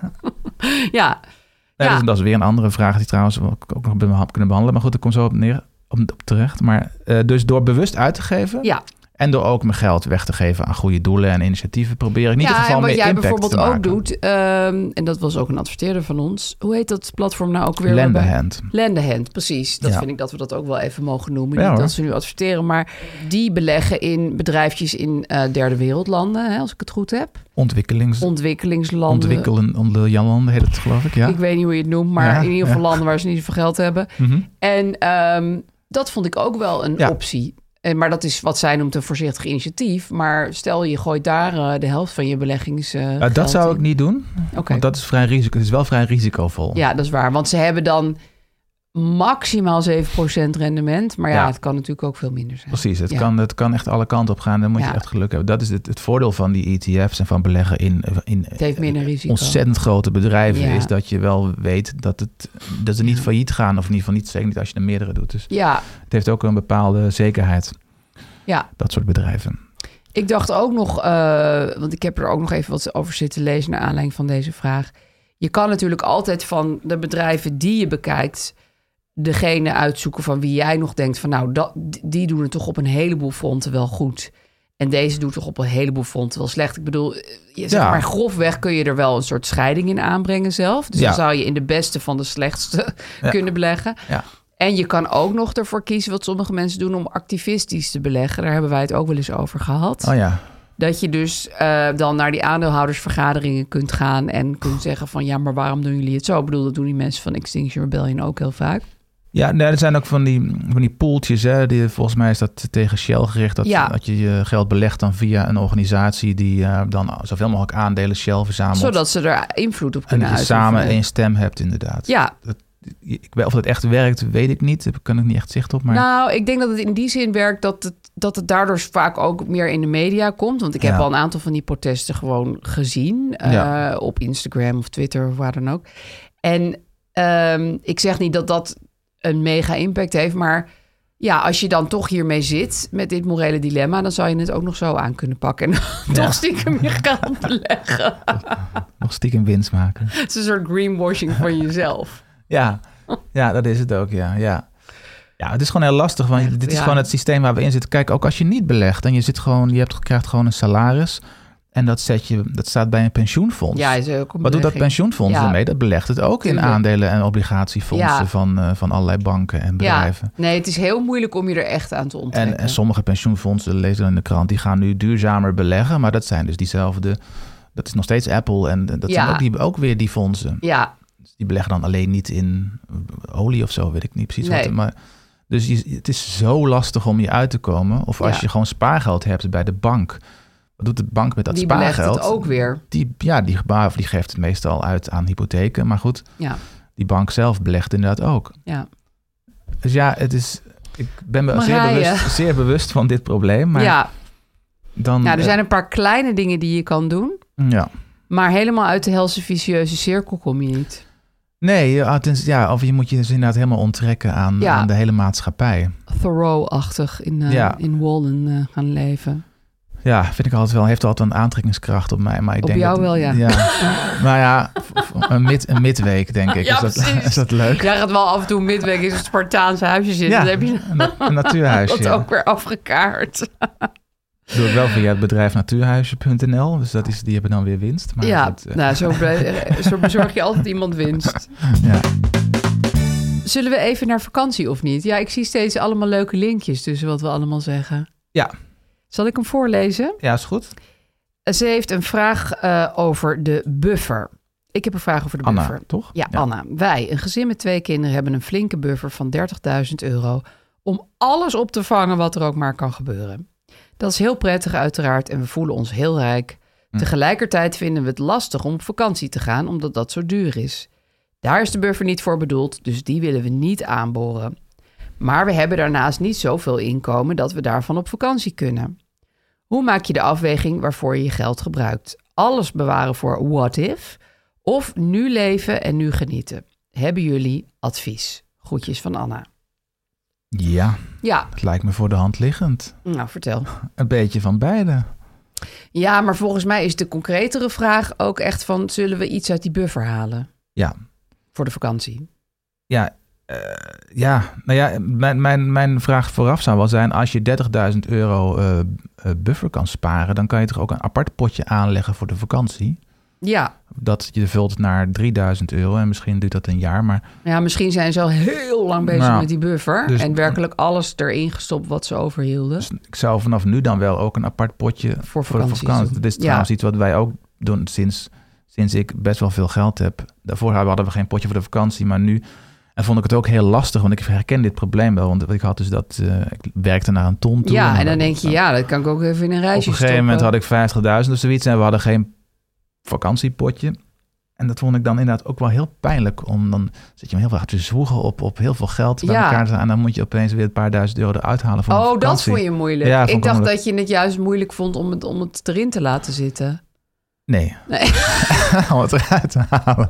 Ja, nee, Ja. dus dat is weer een andere vraag die trouwens we ook nog beha- kunnen behandelen. Maar goed, ik kom zo op neer op, op terecht. Maar uh, dus door bewust uit te geven ja, En door ook mijn geld weg te geven aan goede doelen en initiatieven... probeer ik in ieder geval meer impact te maken. Ja, en wat jij bijvoorbeeld ook doet... Um, en dat was ook een adverteerder van ons. Hoe heet dat platform nou ook weer? Lendehand. Lendehand, precies. Dat ja. vind ik dat we dat ook wel even mogen noemen. Ja, Niet hoor. dat ze nu adverteren, maar die beleggen in bedrijfjes in uh, derde wereldlanden, hè, als ik het goed heb. Ontwikkelings... Ontwikkelingslanden. Ontwikkelen, ontwikkelingslanden heet het, geloof ik, ja. Ik weet niet hoe je het noemt, maar ja, in ieder geval ja. landen waar ze niet zoveel geld hebben. Mm-hmm. En um, dat vond ik ook wel een ja. optie. En, maar dat is wat zij noemt een voorzichtig initiatief. Maar stel je gooit daar uh, de helft van je beleggings. Uh, uh, dat zou in. ik niet doen. Okay. Want dat is vrij risico. Het is wel vrij risicovol. Ja, dat is waar. Want ze hebben dan maximaal zeven procent rendement. Maar ja, Ja. het kan natuurlijk ook veel minder zijn. Precies, het, ja. kan, het kan echt alle kanten op gaan. Dan moet Ja. je echt geluk hebben. Dat is het, het voordeel van die E T F's en van beleggen in, in Het heeft minder risico. ontzettend grote bedrijven. Ja. Is dat je wel weet dat, het, dat ze niet failliet gaan. Of in ieder geval niet, zeker niet als je er meerdere doet. Dus Ja, het heeft ook een bepaalde zekerheid. ja. Dat soort bedrijven. Ik dacht ook nog, uh, want ik heb er ook nog even wat over zitten lezen naar aanleiding van deze vraag. Je kan natuurlijk altijd van de bedrijven die je bekijkt, degene uitzoeken van wie jij nog denkt van nou, dat, die doen het toch op een heleboel fronten wel goed. En deze doet toch op een heleboel fronten wel slecht. Ik bedoel, je zeg Ja. maar grofweg kun je er wel een soort scheiding in aanbrengen zelf. Dus Ja. dan zou je in de beste van de slechtste Ja. kunnen beleggen. Ja. En je kan ook nog ervoor kiezen wat sommige mensen doen om activistisch te beleggen. Daar hebben wij het ook wel eens over gehad. Oh ja. Dat je dus uh, dan naar die aandeelhoudersvergaderingen kunt gaan en kunt zeggen van ja, maar waarom doen jullie het zo? Ik bedoel, dat doen die mensen van Extinction Rebellion ook heel vaak. Ja, nee, er zijn ook van die, van die poeltjes. Hè, die, volgens mij is dat tegen Shell gericht. Dat, Ja. dat je je geld belegt dan via een organisatie die uh, dan zoveel mogelijk aandelen Shell verzamelt. Zodat ze er invloed op en kunnen dat je uitoefenen. samen één stem hebt, inderdaad. Ja. Dat, ik, of dat echt werkt, weet ik niet. Daar kan ik niet echt zicht op. Maar... Nou, ik denk dat het in die zin werkt dat het, dat het daardoor vaak ook meer in de media komt. Want ik heb Ja. al een aantal van die protesten gewoon gezien. Uh, Ja. op Instagram of Twitter of waar dan ook. En um, ik zeg niet dat dat een mega impact heeft, maar ja, als je dan toch hiermee zit met dit morele dilemma, dan zou je het ook nog zo aan kunnen pakken en Ja. toch stiekem je geld beleggen. Nog stiekem winst maken. Het is een soort greenwashing van jezelf. Ja, ja, dat is het ook, ja. ja. Ja, het is gewoon heel lastig, want dit is Ja. gewoon het systeem waar we in zitten. Kijk, ook als je niet belegt en je zit gewoon, je hebt, krijgt gewoon een salaris en dat zet je, dat staat bij een pensioenfonds. Ja, is ook een Wat doet dat belegging. pensioenfonds Ja. ermee? Dat belegt het ook in Tuurlijk. aandelen en obligatiefondsen Ja. van, uh, van allerlei banken en bedrijven. Ja, nee, het is heel moeilijk om je er echt aan te onttrekken. En, en sommige pensioenfondsen, lezen we in de krant, die gaan nu duurzamer beleggen, maar dat zijn dus diezelfde, dat is nog steeds Apple en dat Ja. zijn ook, die, ook weer die fondsen. Ja, Die beleggen dan alleen niet in olie of zo, weet ik niet precies. Nee. Wat, maar, dus je, het is zo lastig om je uit te komen. Of als Ja. je gewoon spaargeld hebt bij de bank. Wat doet de bank met dat die belegt spaargeld? het ook weer. Die, ja, die, of die geeft het meestal uit aan hypotheken. Maar goed, Ja, die bank zelf belegt inderdaad ook. ja. Dus ja, het is, ik ben me zeer Marije. bewust, zeer bewust van dit probleem. Maar ja. dan... Nou, er zijn een paar kleine dingen die je kan doen. Ja. Maar helemaal uit de helse vicieuze cirkel kom je niet. Nee, ja, tens- ja, of je moet je dus inderdaad helemaal onttrekken aan, Ja. aan de hele maatschappij. Thoreau-achtig in, uh, Ja. in Wallen uh, gaan leven. Ja, vind ik altijd wel. Heeft altijd een aantrekkingskracht op mij. Maar ik Op denk jou dat, wel, ja. Maar ja, v- v- een, mid, een midweek, denk ik. Ja, is, dat, precies. is dat leuk? Jij gaat wel af en toe midweek in een Spartaanse huisje zitten. Ja, Dan heb je een, een natuurhuisje. dat Ja. ook weer afgekaart. Doe ik wel via het bedrijf natuurhuisje punt n l. Dus dat is, die hebben dan weer winst. Maar ja, goed, eh, nou, zo, be- zo bezorg je altijd iemand winst. ja. Zullen we even naar vakantie of niet? Ja, ik zie steeds allemaal leuke linkjes tussen wat we allemaal zeggen. Ja. Zal ik hem voorlezen? ja, is goed. Ze heeft een vraag uh, over de buffer. Ik heb een vraag over de Anna, buffer. toch? Ja, Anna. Wij, een gezin met twee kinderen, hebben een flinke buffer van dertigduizend euro... om alles op te vangen wat er ook maar kan gebeuren. Dat is heel prettig uiteraard en we voelen ons heel rijk. Hm. Tegelijkertijd vinden we het lastig om op vakantie te gaan, omdat dat zo duur is. Daar is de buffer niet voor bedoeld, dus die willen we niet aanboren. Maar we hebben daarnaast niet zoveel inkomen dat we daarvan op vakantie kunnen. Hoe maak je de afweging waarvoor je je geld gebruikt? Alles bewaren voor what if? Of nu leven en nu genieten? Hebben jullie advies? Groetjes van Anna. Ja, Ja, het lijkt me voor de hand liggend. nou vertel. Een beetje van beide. Ja, maar volgens mij is de concretere vraag ook echt van... zullen we iets uit die buffer halen Ja, voor de vakantie? ja Uh, ja, nou ja, mijn, mijn, mijn vraag vooraf zou wel zijn... als je dertigduizend euro uh, uh, buffer kan sparen... dan kan je toch ook een apart potje aanleggen voor de vakantie? Ja. Dat je vult naar drieduizend euro en misschien duurt dat een jaar, maar... Ja, misschien zijn ze al heel lang bezig nou, met die buffer... Dus, en werkelijk alles erin gestopt wat ze overhielden. Dus ik zou vanaf nu dan wel ook een apart potje voor, voor de vakantie. Dat is trouwens ja. iets wat wij ook doen sinds, sinds ik best wel veel geld heb. Daarvoor hadden we geen potje voor de vakantie, maar nu... En vond ik het ook heel lastig, want ik herken dit probleem wel. Want ik had dus dat, uh, ik werkte naar een ton toe. Ja, en, en dan denk je, ja, dat kan ik ook even in een reisje stoppen. Op een gegeven moment had ik vijftigduizend of zoiets en we hadden geen vakantiepotje. En dat vond ik dan inderdaad ook wel heel pijnlijk. Om dan zit je hem heel veel te zwoegen op, op heel veel geld bij ja. elkaar te staan. En dan moet je opeens weer een paar duizend euro eruit halen voor oh, een vakantie. Oh, dat vond je moeilijk. Ja, ik dacht moeilijk. dat je het juist moeilijk vond om het, om het erin te laten zitten. Nee. nee. Om het eruit te halen.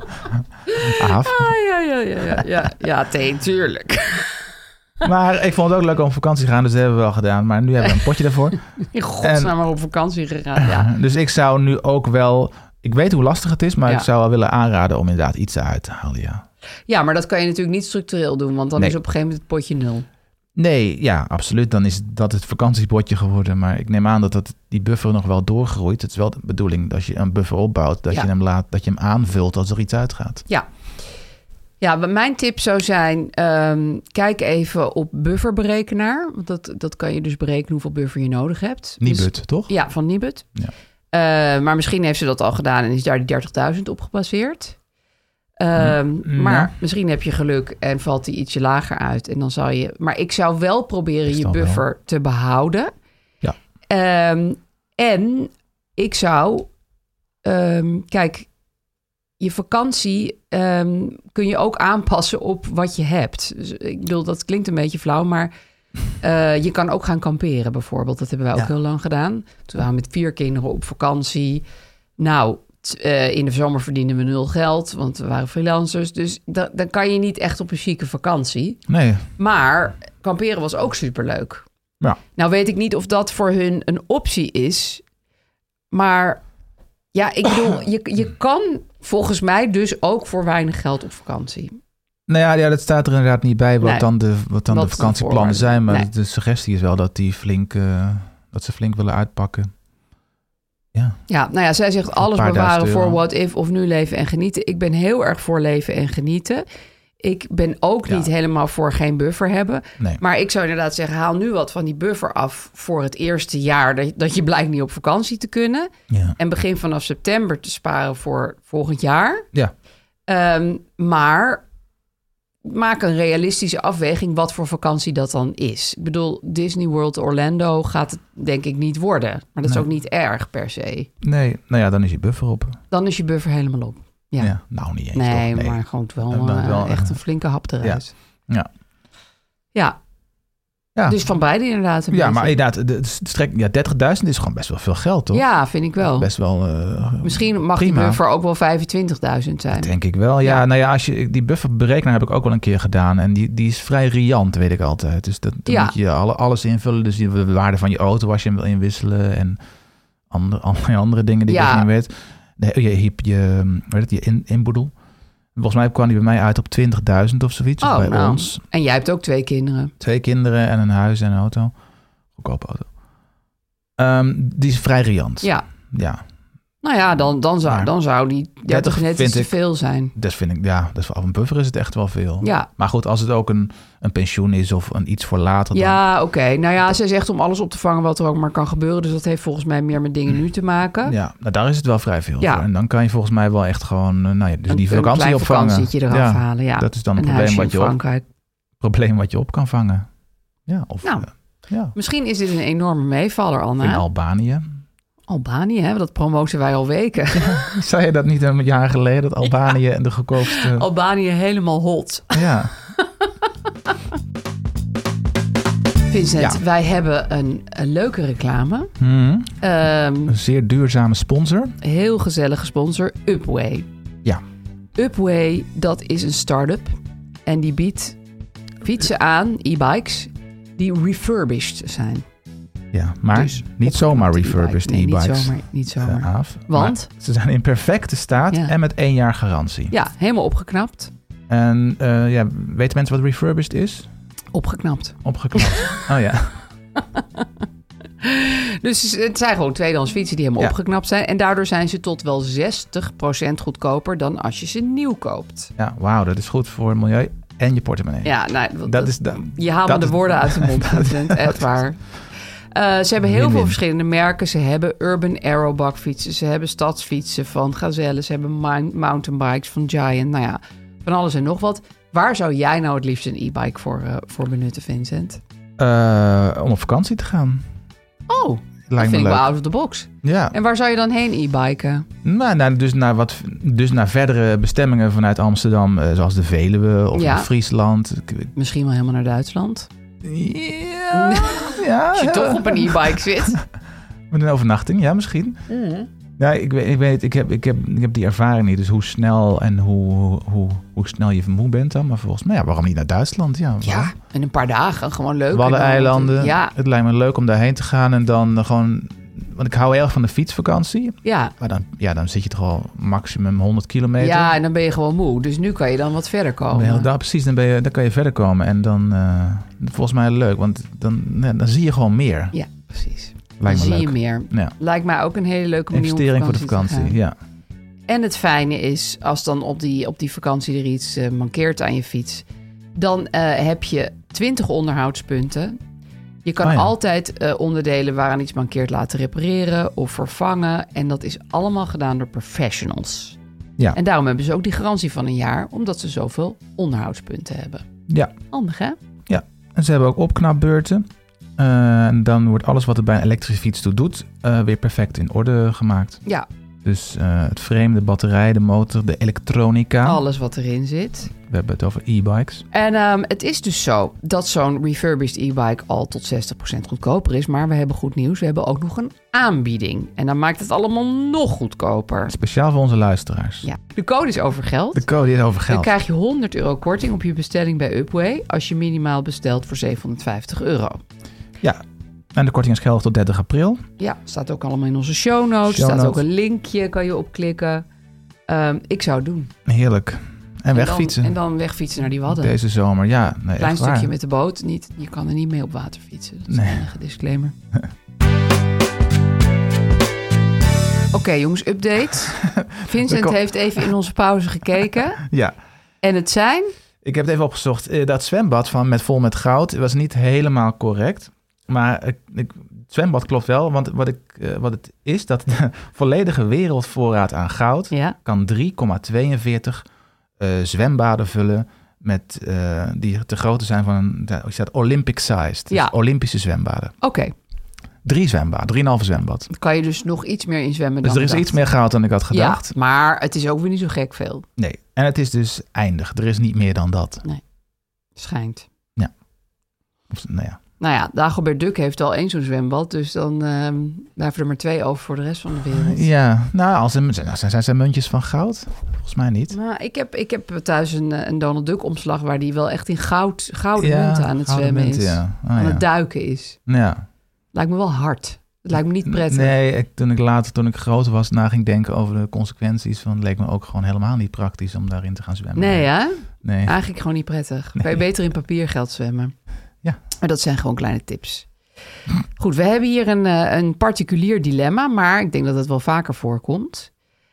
Af. Ah, ja, ja, ja, ja, ja. Ja, nee, tuurlijk. Maar ik vond het ook leuk om op vakantie te gaan, dus dat hebben we wel gedaan. Maar nu hebben we een potje daarvoor. In godsnaam maar op vakantie gegaan, ja. Dus ik zou nu ook wel... Ik weet hoe lastig het is, maar ja. ik zou wel willen aanraden om inderdaad iets eruit te halen, ja. Ja, maar dat kan je natuurlijk niet structureel doen, want dan nee. is op een gegeven moment het potje nul. Nee, ja, absoluut. Dan is dat het vakantiepotje geworden. Maar ik neem aan dat, dat die buffer nog wel doorgroeit. Het is wel de bedoeling dat als je een buffer opbouwt, dat, ja. je, hem laat, dat je hem aanvult als er iets uitgaat. Ja. Ja, mijn tip zou zijn, um, kijk even op bufferberekenaar. Want dat, dat kan je dus berekenen hoeveel buffer je nodig hebt. Nibud, dus, toch? Ja, van Nibud. Ja. Uh, maar misschien heeft ze dat al gedaan en is daar die dertigduizend op gebaseerd. Um, mm, maar ja. misschien heb je geluk en valt die ietsje lager uit. En dan zou je. Maar ik zou wel proberen je buffer wel. te behouden. Ja. Um, en ik zou. Um, kijk, je vakantie um, kun je ook aanpassen op wat je hebt. Dus, ik bedoel, dat klinkt een beetje flauw, maar uh, je kan ook gaan kamperen bijvoorbeeld. Dat hebben wij ook ja. heel lang gedaan. Toen waren we met vier kinderen op vakantie. Nou. Uh, in de zomer verdienen we nul geld, want we waren freelancers. Dus da- dan kan je niet echt op een chique vakantie. Nee. Maar kamperen was ook superleuk. Ja. Nou weet ik niet of dat voor hun een optie is. Maar ja, ik bedoel, je, je kan volgens mij dus ook voor weinig geld op vakantie. Nou ja, ja dat staat er inderdaad niet bij wat nee. dan de, wat dan wat de vakantieplannen zijn. Maar nee. de suggestie is wel dat, die flink, uh, dat ze flink willen uitpakken. Ja. ja, nou ja, zij zegt alles bewaren voor what if of nu leven en genieten. Ik ben heel erg voor leven en genieten. Ik ben ook ja. niet helemaal voor geen buffer hebben. Nee. Maar ik zou inderdaad zeggen, haal nu wat van die buffer af voor het eerste jaar dat, dat je blijkt niet op vakantie te kunnen. Ja. En begin vanaf september te sparen voor volgend jaar. Ja. Um, maar maak een realistische afweging wat voor vakantie dat dan is. Ik bedoel, Disney World Orlando gaat het denk ik niet worden. Maar dat is nee. ook niet erg per se. Nee, nou ja, dan is je buffer op. Dan is je buffer helemaal op. Ja, ja nou niet eens. Nee, nee, maar gewoon wel, uh, wel echt een flinke hap eruit. Ja. Ja. ja. ja. Dus van beide inderdaad. Een ja, beetje. maar inderdaad, de strek, ja, dertigduizend is gewoon best wel veel geld, toch? Ja, vind ik wel. Best wel uh, Misschien mag prima. die buffer ook wel vijfentwintigduizend zijn. Dat denk ik wel. Ja, ja. nou ja, als je die buffer berekenen heb ik ook wel een keer gedaan. En die, die is vrij riant, weet ik altijd. Dus dat, dan ja. moet je alle, alles invullen. Dus de waarde van je auto als je hem wil inwisselen. En andere, andere, andere dingen die ja. ik niet weet. De, je, je, je, weet het, je in, inboedel. Volgens mij kwam die bij mij uit op twintigduizend of zoiets. Oh, of bij nou. ons. En jij hebt ook twee kinderen. Twee kinderen en een huis en een auto. Goedkope auto. Um, die is vrij riant. Ja. Ja. Nou ja, dan, dan, zou, maar dan zou die dertig net iets te veel zijn. Dat vind ik, ja, dat is voor een buffer is het echt wel veel. Ja. Maar goed, als het ook een, een pensioen is of een iets voor later. Ja, oké. Okay. Nou ja, ze zegt om alles op te vangen wat er ook maar kan gebeuren. Dus dat heeft volgens mij meer met dingen nu te maken. Ja, nou daar is het wel vrij veel ja. voor. En dan kan je volgens mij wel echt gewoon, nou ja, dus een, die vakantie een opvangen. Een vakantietje eraf ja, halen, ja. Dat is dan een, een probleem wat, je Frankrijk. op, probleem wat je op kan vangen. Ja, of nou, uh, ja. Misschien is dit een enorme meevaller, Anna. In Albanië. Albanië, hè? Dat promoten wij al weken. Ja, zei je dat niet een jaar geleden, dat Albanië ja. de goedkoopste... Albanië helemaal hot. Ja. Vincent, ja. wij hebben een, een leuke reclame. Hmm. Um, een zeer duurzame sponsor. Heel gezellige sponsor, Upway. Ja. Upway, dat is een start-up. En die biedt fietsen aan, e-bikes, die refurbished zijn. Ja, maar dus niet zomaar refurbished nee, e-bikes. Niet zomaar. Niet zomaar. Uh, af. Want? Maar ze zijn in perfecte staat ja. en met één jaar garantie. Ja, helemaal opgeknapt. En uh, ja, weten mensen wat refurbished is? Opgeknapt. Opgeknapt. Oh ja. Dus het zijn gewoon tweedehands fietsen die helemaal Ja. opgeknapt zijn. En daardoor zijn ze tot wel zestig procent goedkoper dan als je ze nieuw koopt. Ja, wauw, dat is goed voor het milieu en je portemonnee. Ja, nou, dat, Dat is de- je haalt me dat de is- woorden uit de mond, Vincent. Echt waar. Uh, ze hebben heel Win-win. veel verschillende merken. Ze hebben Urban Aero bakfietsen. Ze hebben stadsfietsen van Gazelle. Ze hebben mount- mountainbikes van Giant. Nou ja, van alles en nog wat. Waar zou jij nou het liefst een e-bike voor, uh, voor benutten, Vincent? Uh, om op vakantie te gaan. Oh, dat Lijkt me vind ik wel leuk. out of the box. Ja, En waar zou je dan heen e-biken? nou, nou, dus, naar wat, dus naar verdere bestemmingen vanuit Amsterdam, uh, zoals de Veluwe of Ja. naar Friesland. Ik- Misschien wel helemaal naar Duitsland. Ja, ja, Als je ja. toch op een e-bike zit. Met een overnachting, ja, misschien. Ja, ik weet, ik, weet ik, heb, ik, heb, ik heb die ervaring niet. Dus hoe snel en hoe, hoe, hoe snel je moe bent dan. Maar volgens mij, ja, waarom niet naar Duitsland? Ja, Ja, in een paar dagen. Gewoon leuk. Waddeneilanden. Ja, Het lijkt me leuk om daarheen te gaan en dan gewoon... Want ik hou heel erg van de fietsvakantie. ja. Maar dan, ja, dan zit je toch al maximum honderd kilometer. ja, en dan ben je gewoon moe. Dus nu kan je dan wat verder Dan komen. ben je, daar, precies, dan, ben je, dan kan je verder komen. En dan, uh, volgens mij leuk, want dan, ja, dan zie je gewoon meer. Ja, precies. Lijkt dan me zie leuk. je meer. Ja. Lijkt mij ook een hele leuke manier om Investering op voor de vakantie vakantie, te gaan. ja. En het fijne is, als dan op die, op die vakantie er iets uh, mankeert aan je fiets... dan uh, heb je twintig onderhoudspunten. Je kan Oh ja. altijd uh, onderdelen waaraan iets mankeert laten repareren of vervangen. En dat is allemaal gedaan door professionals. Ja. En daarom hebben ze ook die garantie van een jaar... omdat ze zoveel onderhoudspunten hebben. Ja. Handig, hè? En ze hebben ook opknapbeurten. Uh, en dan wordt alles wat er bij een elektrische fiets toe doet... Uh, weer perfect in orde gemaakt. Ja, Dus uh, het frame, de batterij, de motor, de elektronica. alles wat erin zit. We hebben het over e-bikes. En um, het is dus zo dat zo'n refurbished e-bike al tot zestig procent goedkoper is. Maar we hebben goed nieuws. We hebben ook nog een aanbieding. En dan maakt het allemaal nog goedkoper. Speciaal voor onze luisteraars. Ja. De code is over geld. De code is over Dan geld. krijg je honderd euro korting op je bestelling bij Upway... als je minimaal bestelt voor zevenhonderdvijftig euro. Ja. En de korting is geldig tot dertig april. Ja, staat ook allemaal in onze show notes. Show staat notes. ook een linkje, kan je opklikken. Um, ik zou het doen. Heerlijk. En En wegfietsen. dan, en dan wegfietsen naar die Wadden. Deze zomer, ja. Nee, Klein echt stukje waar. met de boot. Niet, je kan er niet mee op water fietsen. Dat is Nee. de enige disclaimer. Oké, okay, jongens, update. Vincent kom- heeft even in onze pauze gekeken. Ja. En het zijn... Ik heb het even opgezocht. Uh, dat zwembad van met vol met goud was niet helemaal correct. Maar ik, ik, het zwembad klopt wel. Want wat, ik, uh, wat het is, dat de volledige wereldvoorraad aan goud... Ja, kan drie komma tweeënveertig uh, zwembaden vullen... Met, uh, die te grootte zijn van een, hoe staat Olympic sized. Dus Ja. Olympische zwembaden. oké. Okay. Drie zwembaden, drieënhalve zwembad. Dan kan je dus nog iets meer in zwemmen Dus dan er is ik iets dacht. meer goud dan ik had gedacht. Ja, maar het is ook weer niet zo gek veel. Nee, en het is dus eindig. Er is niet meer dan dat. Schijnt. Of, nou ja. Nou ja, Dagobert Duck heeft al één zo'n zwembad. Dus dan um, blijven er maar twee over voor de rest van de wereld. Ja, nou, als er, zijn, zijn zijn muntjes van goud? Volgens mij niet. Nou, ik heb, ik heb thuis een, een Donald Duck omslag... waar die wel echt in goud, gouden Ja, munten aan het gouden zwemmen munten, is. ja. Oh, aan ja. het duiken is. Ja. Lijkt me wel hard. Het lijkt me niet prettig. Nee, ik, toen ik later, toen ik groot was, na ging denken over de consequenties... van leek me ook gewoon helemaal niet praktisch om daarin te gaan zwemmen. Nee, hè? Nee. Eigenlijk gewoon niet prettig. Nee. Kan je beter in papiergeld zwemmen. Ja. Maar dat zijn gewoon kleine tips. Goed, we hebben hier een, uh, een particulier dilemma... maar ik denk dat het wel vaker voorkomt.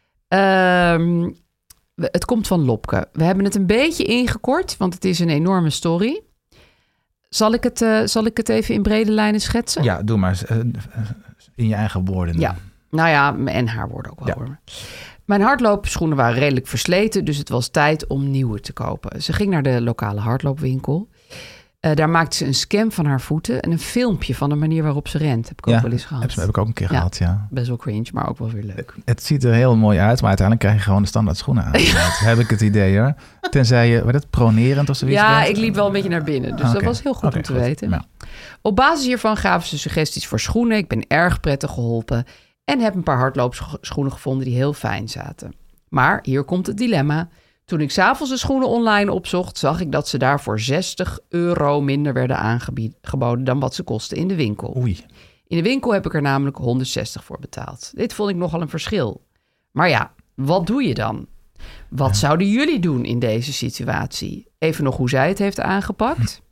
Um, het komt van Lopke. We hebben het een beetje ingekort, want het is een enorme story. Zal ik het, uh, zal ik het even in brede lijnen schetsen? Ja, doe maar. Uh, in je eigen woorden. Ja, nou ja, en haar woorden ook wel. Ja. Hoor. Mijn hardloopschoenen waren redelijk versleten, dus het was tijd om nieuwe te kopen. Ze ging naar de lokale hardloopwinkel. Uh, daar maakte ze een scan van haar voeten en een filmpje van de manier waarop ze rent. Heb ik ja, ook wel eens gehad. Heb, heb ik ook een keer Ja. gehad, ja. Best wel cringe, maar ook wel weer leuk. Het ziet er heel mooi uit, maar uiteindelijk krijg je gewoon de standaard schoenen aan. Heb ik het idee, hoor. Tenzij je, wat het, pronerend of zoiets Ja, bent. ik liep wel een beetje naar binnen, dus Oké. dat was heel goed Oké, om te goed. weten. Ja. Op basis hiervan gaven ze suggesties voor schoenen. Ik ben erg prettig geholpen en heb een paar hardloopschoenen gevonden die heel fijn zaten. Maar hier komt het dilemma. Toen ik 's avonds de schoenen online opzocht, zag ik dat ze daar voor zestig euro minder werden aangeboden dan wat ze kosten in de winkel. Oei. In de winkel heb ik er namelijk honderdzestig voor betaald. Dit vond ik nogal een verschil. Maar ja, wat doe je dan? Wat Ja. zouden jullie doen in deze situatie? Even nog hoe zij het heeft aangepakt.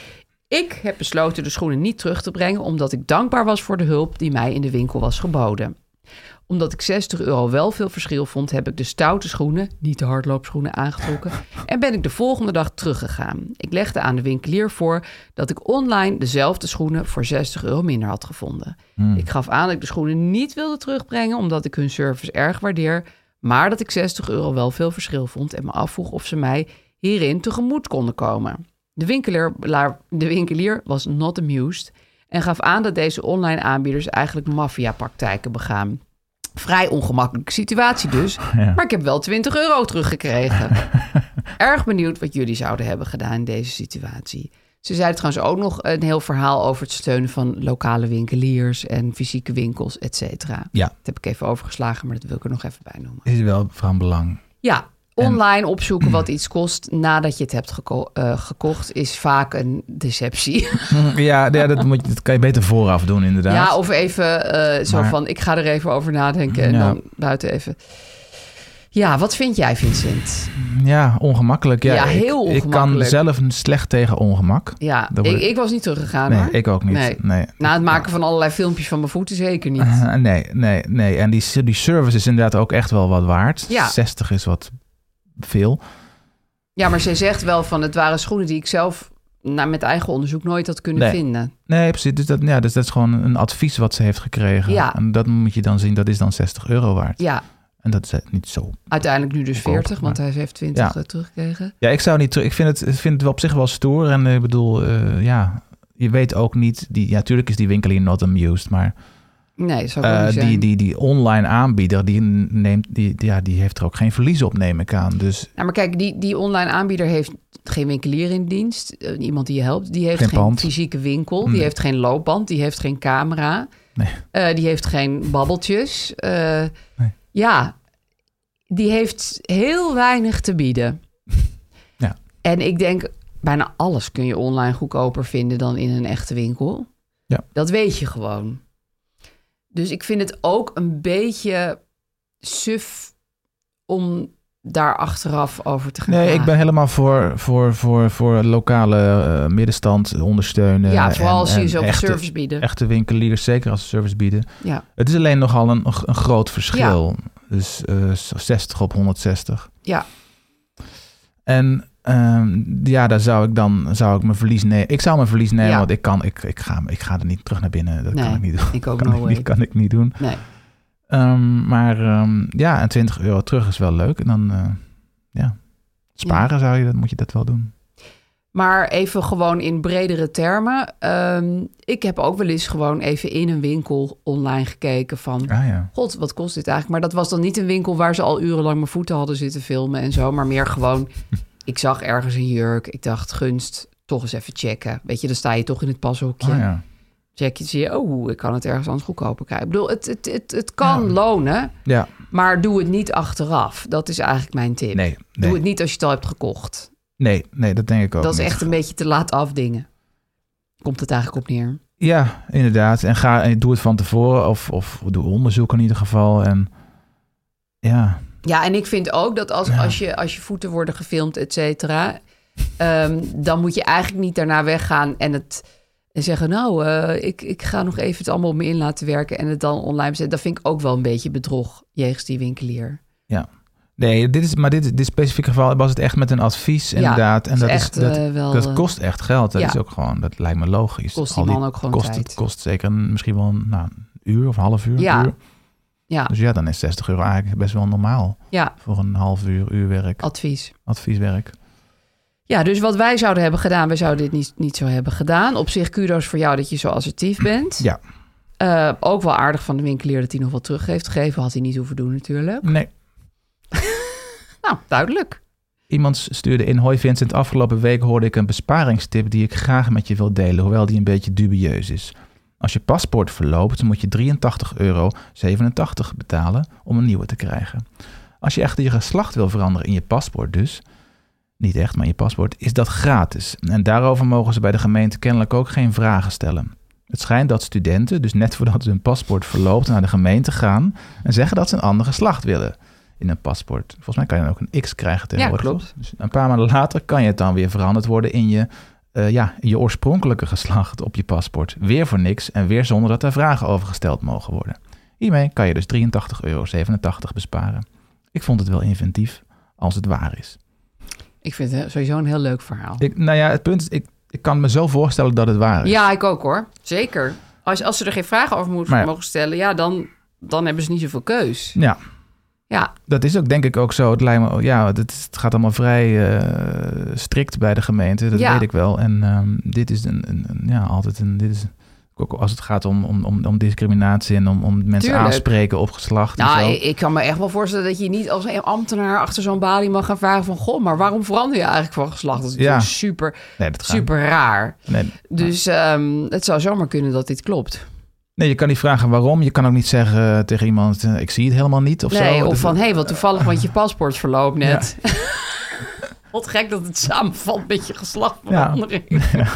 Ik heb besloten de schoenen niet terug te brengen... omdat ik dankbaar was voor de hulp die mij in de winkel was geboden. Omdat ik zestig euro wel veel verschil vond... heb ik de stoute schoenen, niet de hardloopschoenen, aangetrokken... en ben ik de volgende dag teruggegaan. Ik legde aan de winkelier voor dat ik online dezelfde schoenen... voor zestig euro minder had gevonden. Hmm. Ik gaf aan dat ik de schoenen niet wilde terugbrengen... omdat ik hun service erg waardeer... maar dat ik zestig euro wel veel verschil vond... en me afvroeg of ze mij hierin tegemoet konden komen. De winkelier, de winkelier was not amused... en gaf aan dat deze online aanbieders eigenlijk maffiapraktijken begaan. Vrij ongemakkelijke situatie dus, Ja. maar ik heb wel twintig euro teruggekregen. Erg benieuwd wat jullie zouden hebben gedaan in deze situatie. Ze zeiden trouwens ook nog een heel verhaal over het steunen van lokale winkeliers en fysieke winkels, et cetera. Ja. Dat heb ik even overgeslagen, maar dat wil ik er nog even bij noemen. Is wel van belang. Ja, online opzoeken wat iets kost nadat je het hebt geko- uh, gekocht is vaak een deceptie. Ja, ja dat, moet je, dat kan je beter vooraf doen inderdaad. Ja, of even uh, zo Maar- van, ik ga er even over nadenken en Ja. dan buiten even. Ja, wat vind jij, Vincent? Ja, ongemakkelijk. Ja, Ja, heel ik, ik kan ongemakkelijk. zelf slecht tegen ongemak. Ja, Dat ik, wordt- ik was niet teruggegaan Nee, hoor. ik ook niet. Nee. Nee. Na het maken van allerlei filmpjes van mijn voeten zeker niet. Uh, nee, nee, nee. En die, die service is inderdaad ook echt wel wat waard. Ja. zestig is wat veel. Ja, maar zij zegt wel van het waren schoenen die ik zelf nou, met eigen onderzoek nooit had kunnen Nee. vinden. Nee, precies. Dus dat, ja, dus dat is gewoon een advies wat ze heeft gekregen. Ja. En dat moet je dan zien, dat is dan zestig euro waard. Ja, En dat is niet zo. uiteindelijk nu dus Goedkoop, veertig, want maar- hij heeft twintig Ja. uh, teruggekregen. Ja, ik zou niet terug. Ik vind het, ik vind het wel op zich wel stoer. En ik bedoel, uh, ja, je weet ook niet. Die, ja, natuurlijk is die winkelier not amused, maar Nee, dat zou ik ook uh, niet zijn. die, die, die online aanbieder, die neemt, die, die, ja, die heeft er ook geen verlies op, neem ik aan. Dus Nou, maar kijk, die, die online aanbieder heeft geen winkelier in dienst. Uh, iemand die je helpt. Die heeft Geen geen, pand. fysieke winkel. Die Nee. heeft geen loopband. Die heeft geen camera. Nee. Uh, die heeft geen babbeltjes. Uh, Nee. Ja, die heeft heel weinig te bieden. Ja. En ik denk, bijna alles kun je online goedkoper vinden dan in een echte winkel. Ja. Dat weet je gewoon. Dus ik vind het ook een beetje suf om daar achteraf over te gaan nee, klagen. ik ben helemaal voor, voor, voor, voor lokale uh, middenstand ondersteunen. Ja, vooral en- als je en zelf echte, service bieden. Echte winkeliers, zeker als ze service bieden. Ja, Het is alleen nogal een, een groot verschil. Dus uh, zestig op honderdzestig. ja. En um, ja, daar zou ik dan zou ik mijn verlies nemen. Ik zou mijn verlies nemen, Ja. want ik kan, ik, ik, ga, ik ga er niet terug naar binnen. Dat Nee, kan ik niet doen. ik ook kan, no ik way. niet, kan ik niet doen. Nee. Um, maar um, ja, en twintig euro terug is wel leuk. En dan uh, ja, sparen zou je dat, moet je dat wel doen. Maar even gewoon in bredere termen. Um, ik heb ook wel eens gewoon even in een winkel online gekeken van... Ah ja. God, wat kost dit eigenlijk? Maar dat was dan niet een winkel waar ze al urenlang mijn voeten hadden zitten filmen en zo. Maar meer gewoon, ik zag ergens een jurk. Ik dacht, gunst, toch eens even checken. Weet je, dan sta je toch in het pashoekje. Ah, ja. Check je, zie je, oh, ik kan het ergens anders goedkoper krijgen. Ik bedoel, het, het, het, het kan Ja. lonen, Ja, maar doe het niet achteraf. Dat is eigenlijk mijn tip. nee, Doe nee, het niet als je het al hebt gekocht. nee, nee, dat denk ik ook Dat is niet. echt een beetje te laat afdingen. Komt het eigenlijk op neer. Ja, inderdaad. En ga en doe het van tevoren of, of doe onderzoek in ieder geval. En ja, Ja, en ik vind ook dat als, Ja. als, je, als je voeten worden gefilmd, et cetera... Um, dan moet je eigenlijk niet daarna weggaan en het en zeggen... nou, uh, ik, ik ga nog even het allemaal op me in laten werken... en het dan online zetten. Dat vind ik ook wel een beetje bedrog jegens die winkelier. ja. Nee, dit is, maar dit, dit specifieke geval was het echt met een advies inderdaad. En dat dat, is is, echt, dat, uh, wel, dat uh, kost echt geld. Dat ja. is ook gewoon, dat lijkt me logisch. Kost die Al man ook gewoon kost, tijd. Het kost zeker een, misschien wel een, nou, een uur of een half uur. Ja. Een uur. Ja, Dus ja, dan is zestig euro eigenlijk best wel normaal ja, voor een half uur, uur werk, advies. advieswerk. Ja, dus wat wij zouden hebben gedaan... wij zouden dit niet, niet zo hebben gedaan. Op zich kudo's voor jou dat je zo assertief bent. Ja. Uh, ook wel aardig van de winkelier dat hij nog wat terug heeft gegeven. Had hij niet hoeven doen natuurlijk. Nee. Nou, duidelijk. Iemand stuurde in: Hoi Vincent, afgelopen week hoorde ik een besparingstip die ik graag met je wil delen, hoewel die een beetje dubieus is. Als je paspoort verloopt, moet je drieëntachtig euro zevenentachtig betalen om een nieuwe te krijgen. Als je echter je geslacht wil veranderen in je paspoort dus, niet echt, maar in je paspoort, is dat gratis. En daarover mogen ze bij de gemeente kennelijk ook geen vragen stellen. Het schijnt dat studenten, dus net voordat ze hun paspoort verloopt, naar de gemeente gaan en zeggen dat ze een ander geslacht willen. in een paspoort. Volgens mij kan je dan ook een X krijgen tegenwoordig. Ja, klopt. Dus een paar maanden later kan je het dan weer veranderd worden in je, uh, ja, in je oorspronkelijke geslacht op je paspoort. Weer voor niks en weer zonder dat er vragen over gesteld mogen worden. Hiermee kan je dus drieëntachtig euro zevenentachtig besparen. Ik vond het wel inventief als het waar is. Ik vind het sowieso een heel leuk verhaal. Ik, nou ja, het punt is, ik, ik kan me zo voorstellen dat het waar is. Ja, ik ook hoor. Zeker. Als, als ze er geen vragen over moeten, Maar ja. mogen stellen, ja, dan, dan hebben ze niet zoveel keus. Ja. Ja, Dat is ook denk ik ook zo. Het, lijkt me, ja, het, het gaat allemaal vrij uh, strikt bij de gemeente. Dat Ja. weet ik wel. En um, dit is een, een, een, ja, altijd een. Dit is, ook als het gaat om, om, om, om discriminatie en om, om mensen Tuurlijk. aanspreken op geslacht. En nou, zo. ik, ik kan me echt wel voorstellen dat je niet als een ambtenaar achter zo'n balie mag gaan vragen van, goh, maar waarom verander je eigenlijk van geslacht? Dat is Ja. natuurlijk super, Nee, dat gaat. super raar. Nee, Dus um, het zou zomaar kunnen dat dit klopt. nee, je kan niet vragen waarom. Je kan ook niet zeggen tegen iemand, uh, ik zie het helemaal niet of Nee, zo. of Dat- van, hé, hey, wat toevallig, want je paspoort verloopt net. Wat gek dat het samenvalt met je geslachtverandering. Ja.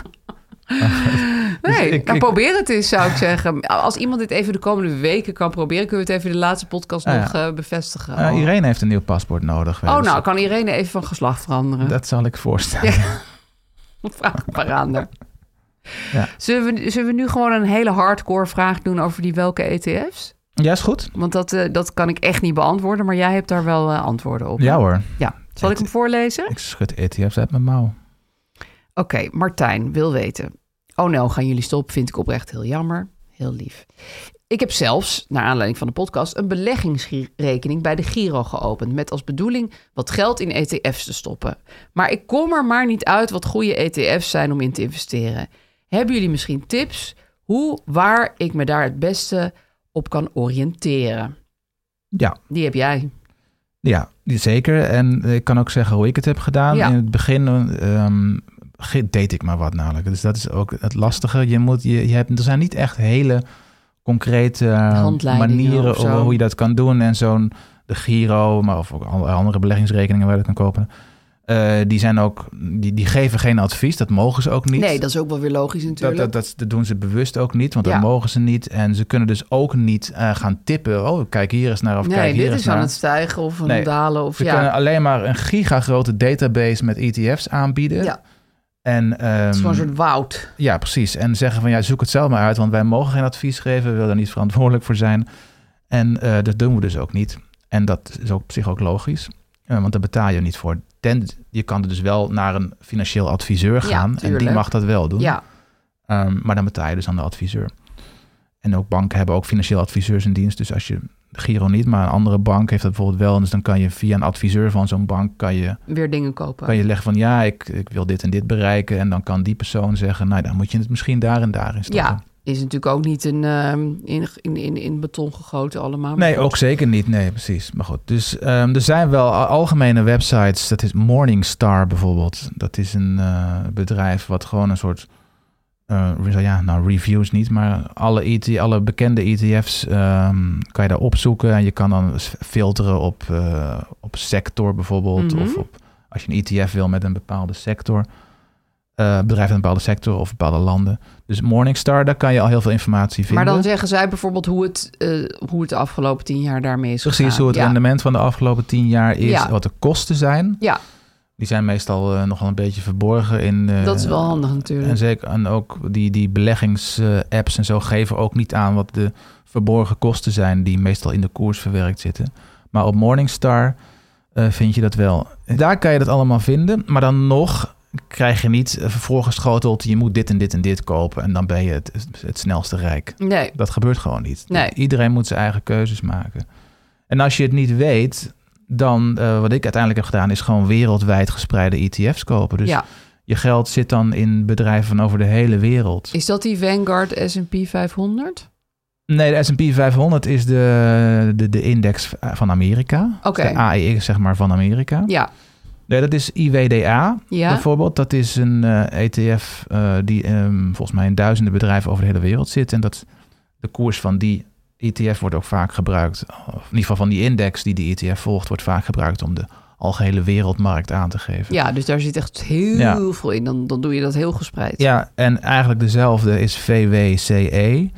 Nee, ik- nou, ik- probeer het eens, zou ik zeggen. Als iemand dit even de komende weken kan proberen, kunnen we het even in de laatste podcast Ah, ja. nog uh, bevestigen. Uh, Oh. Irene heeft een nieuw paspoort nodig. Oh, dus nou, kan Irene even van geslacht veranderen? dat zal ik voorstellen. Ja. Vraag ik maar aan haar. Ja. Zullen, we, zullen we nu gewoon een hele hardcore vraag doen over die welke E T F's? Ja, is goed. Want dat, uh, dat kan ik echt niet beantwoorden, maar jij hebt daar wel uh, antwoorden op. Ja hè? hoor. Ja. Zal ik hem voorlezen? Ik schud E T F's uit mijn mouw. Oké, okay, Martijn wil weten. Oh nou, gaan jullie stoppen? Vind ik oprecht heel jammer. Heel lief. Ik heb zelfs, naar aanleiding van de podcast, een beleggingsrekening bij de Giro geopend. Met als bedoeling wat geld in E T F's te stoppen. Maar ik kom er maar niet uit wat goede E T F's zijn om in te investeren. Hebben jullie misschien tips hoe, waar ik me daar het beste op kan oriënteren? Ja. Die heb jij. Ja, zeker. En ik kan ook zeggen hoe ik het heb gedaan. Ja. In het begin um, deed ik maar wat namelijk. Dus dat is ook het lastige. Je moet, je, je hebt, er zijn niet echt hele concrete manieren of zo. hoe je dat kan doen. En zo'n de Giro, maar of ook andere beleggingsrekeningen waar je dat kan kopen. Uh, die zijn ook, die, die geven geen advies. Dat mogen ze ook niet. Nee, dat is ook wel weer logisch natuurlijk. Dat, dat, dat, dat doen ze bewust ook niet, want Ja. dat mogen ze niet. En ze kunnen dus ook niet uh, gaan tippen. Oh, kijk hier eens naar of nee, kijk hier dit eens is naar. aan het stijgen of aan Nee, het dalen. Of, Ze ja. kunnen alleen maar een gigagrote database met E T F's aanbieden. Ja. En, um, Het is gewoon een soort woud. Ja, precies. En zeggen van ja, zoek het zelf maar uit, want wij mogen geen advies geven. We willen daar niet verantwoordelijk voor zijn. En uh, dat doen we dus ook niet. En dat is ook op zich ook logisch. Uh, want daar betaal je niet voor. Ten, je kan er dus wel naar een financieel adviseur gaan. Ja, en die mag dat wel doen. Ja, Um, maar dan betaal je dus aan de adviseur. En ook banken hebben ook financieel adviseurs in dienst. Dus als je de Giro niet, maar een andere bank heeft dat bijvoorbeeld wel. Dus dan kan je via een adviseur van zo'n bank kan je, weer dingen kopen. kan je leggen van ja, ik, ik wil dit en dit bereiken. En dan kan die persoon zeggen, nou dan moet je het misschien daar en daar in stoppen. Ja, is natuurlijk ook niet een, um, in, in, in, in beton gegoten allemaal. Maar Nee, goed. ook zeker niet. Nee, precies. Maar goed, dus um, er zijn wel algemene websites. Dat is Morningstar bijvoorbeeld. Dat is een uh, bedrijf wat gewoon een soort... Uh, ja, nou reviews niet, maar alle, E T, alle bekende E T F's um, kan je daar opzoeken. En je kan dan filteren op, uh, op sector bijvoorbeeld. Mm-hmm. Of op, als je een E T F wil met een bepaalde sector. Uh, bedrijf in een bepaalde sector of bepaalde landen. Dus Morningstar, daar kan je al heel veel informatie vinden. Maar dan zeggen zij bijvoorbeeld hoe het, uh, hoe het de afgelopen tien jaar daarmee is Precies, gegaan. hoe het ja. rendement van de afgelopen tien jaar is. Ja. Wat de kosten zijn. Ja, Die zijn meestal uh, nogal een beetje verborgen in... Uh, dat is wel handig natuurlijk. En zeker en ook die, die beleggingsapps uh, en zo geven ook niet aan wat de verborgen kosten zijn die meestal in de koers verwerkt zitten. Maar op Morningstar uh, vind je dat wel. En daar kan je dat allemaal vinden, maar dan nog krijg je niet uh, voorgeschoteld, je moet dit en dit en dit kopen en dan ben je het, het snelste rijk. Nee, Dat gebeurt gewoon niet. Nee. Iedereen moet zijn eigen keuzes maken. En als je het niet weet, dan uh, wat ik uiteindelijk heb gedaan is gewoon wereldwijd gespreide E T F's kopen. Dus ja. je geld zit dan in bedrijven van over de hele wereld. Is dat die Vanguard S en P vijfhonderd? Nee, de S en P vijfhonderd is de, de, de index van Amerika. Oké. De A E X zeg maar van Amerika. Ja. Nee, dat is I W D A Ja. bijvoorbeeld. Dat is een uh, E T F uh, die um, volgens mij in duizenden bedrijven over de hele wereld zit. En dat de koers van die E T F wordt ook vaak gebruikt. Of in ieder geval van die index die die E T F volgt, wordt vaak gebruikt om de algehele wereldmarkt aan te geven. Ja, dus daar zit echt heel Ja. veel in. Dan, dan doe je dat heel gespreid. Ja, en eigenlijk dezelfde is V W C E. Ja.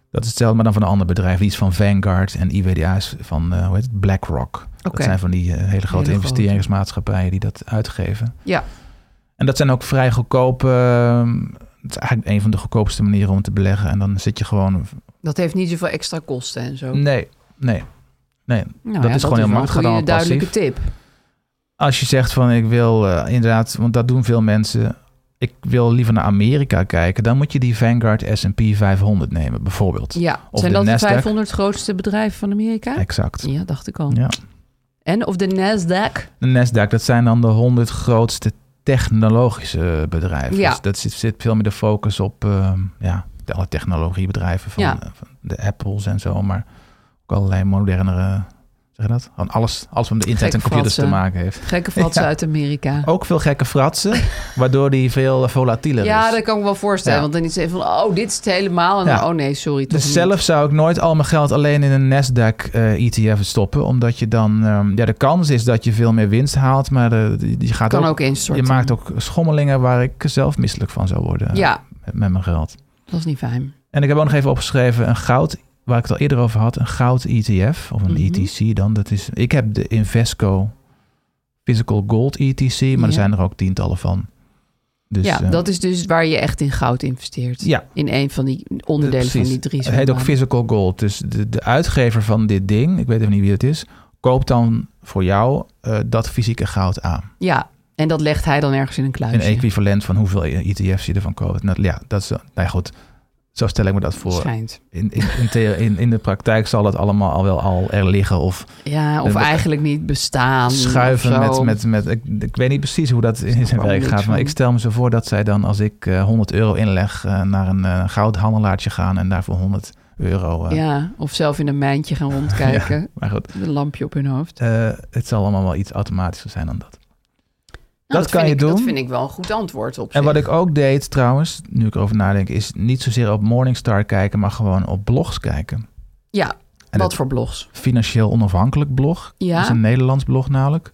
Dat is hetzelfde, maar dan van een ander bedrijf. Iets van Vanguard en I W D A's van uh, hoe heet het? BlackRock. Dat Oké. zijn van die uh, hele grote Hele investeringsmaatschappijen die dat uitgeven. Ja. En dat zijn ook vrij goedkope... Uh, het is eigenlijk een van de goedkoopste manieren om te beleggen. En dan zit je gewoon... Dat heeft niet zoveel extra kosten en zo. Nee, nee. nee. Nou dat ja, is gewoon heel makkelijk. Dat is Ga een dan duidelijke passief. tip. Als je zegt van ik wil uh, inderdaad... Want dat doen veel mensen... Ik wil liever naar Amerika kijken. Dan moet je die Vanguard S en P vijfhonderd nemen, bijvoorbeeld. Ja, Of zijn de dat de Nasdaq. vijfhonderd grootste bedrijven van Amerika? Exact. Ja, dacht ik al. Ja. En of de Nasdaq? De Nasdaq, dat zijn dan de honderd grootste technologische bedrijven. Ja. Dus dat zit, zit veel meer de focus op uh, ja, de alle technologiebedrijven van, Ja. uh, van de Apples en zo. Maar ook allerlei modernere... Zeg je dat? Gewoon alles, alles wat met internet en Gekke computers te fratsen. maken heeft. Gekke fratsen Ja. uit Amerika. Ook veel gekke fratsen, waardoor die veel volatieler is. Ja, dat kan ik me wel voorstellen. Ja. Want dan is het even van, oh, dit is het helemaal. En Ja. dan, oh nee, sorry. toch Dus niet. zelf zou ik nooit al mijn geld alleen in een Nasdaq uh, E T F stoppen. Omdat je dan... Um, ja, de kans is dat je veel meer winst haalt. Maar de, je gaat Kan ook, ook instorten. je maakt ook schommelingen waar ik zelf misselijk van zou worden. Ja. Met, met mijn geld. Dat is niet fijn. En ik heb ook nog even opgeschreven een goud... Waar ik het al eerder over had. Een goud E T F. Of een Mhm. E T C dan. Dat is, ik heb de Invesco Physical Gold E T C. Maar Ja. er zijn er ook tientallen van. Dus, ja, uh, dat is dus waar je echt in goud investeert. Ja. In een van die onderdelen Precies. van die drie. Het heet ook Physical Gold. Dus de, de uitgever van dit ding, ik weet even niet wie het is, koopt dan voor jou uh, dat fysieke goud aan. Ja, en dat legt hij dan ergens in een kluisje. Een equivalent van hoeveel E T F's je ervan koopt. Nou, ja, dat is, nou ja, goed. Zo stel ik me dat voor. Schijnt. In, in, in, theo- in, in de praktijk zal het allemaal al wel al er liggen. Of Ja, of de- eigenlijk niet bestaan. schuiven of met... zo. met, met ik, ik weet niet precies hoe dat in zijn allemaal werk niks gaat. Maar van. ik stel me zo voor dat zij dan, als ik uh, honderd euro inleg, uh, naar een uh, goudhandelaartje gaan en daarvoor honderd euro... Uh, Ja, of zelf in een mijntje gaan rondkijken. Ja, maar goed. Met een lampje op hun hoofd. Uh, het zal allemaal wel iets automatischer zijn dan dat. Nou, dat kan vind je ik, doen. Dat vind ik wel een goed antwoord op En wat zich. ik ook deed trouwens, nu ik erover nadenk, is niet zozeer op Morningstar kijken, maar gewoon op blogs kijken. Ja, En wat het voor blogs? Financieel Onafhankelijk blog. Ja. Dat is een Nederlands blog namelijk.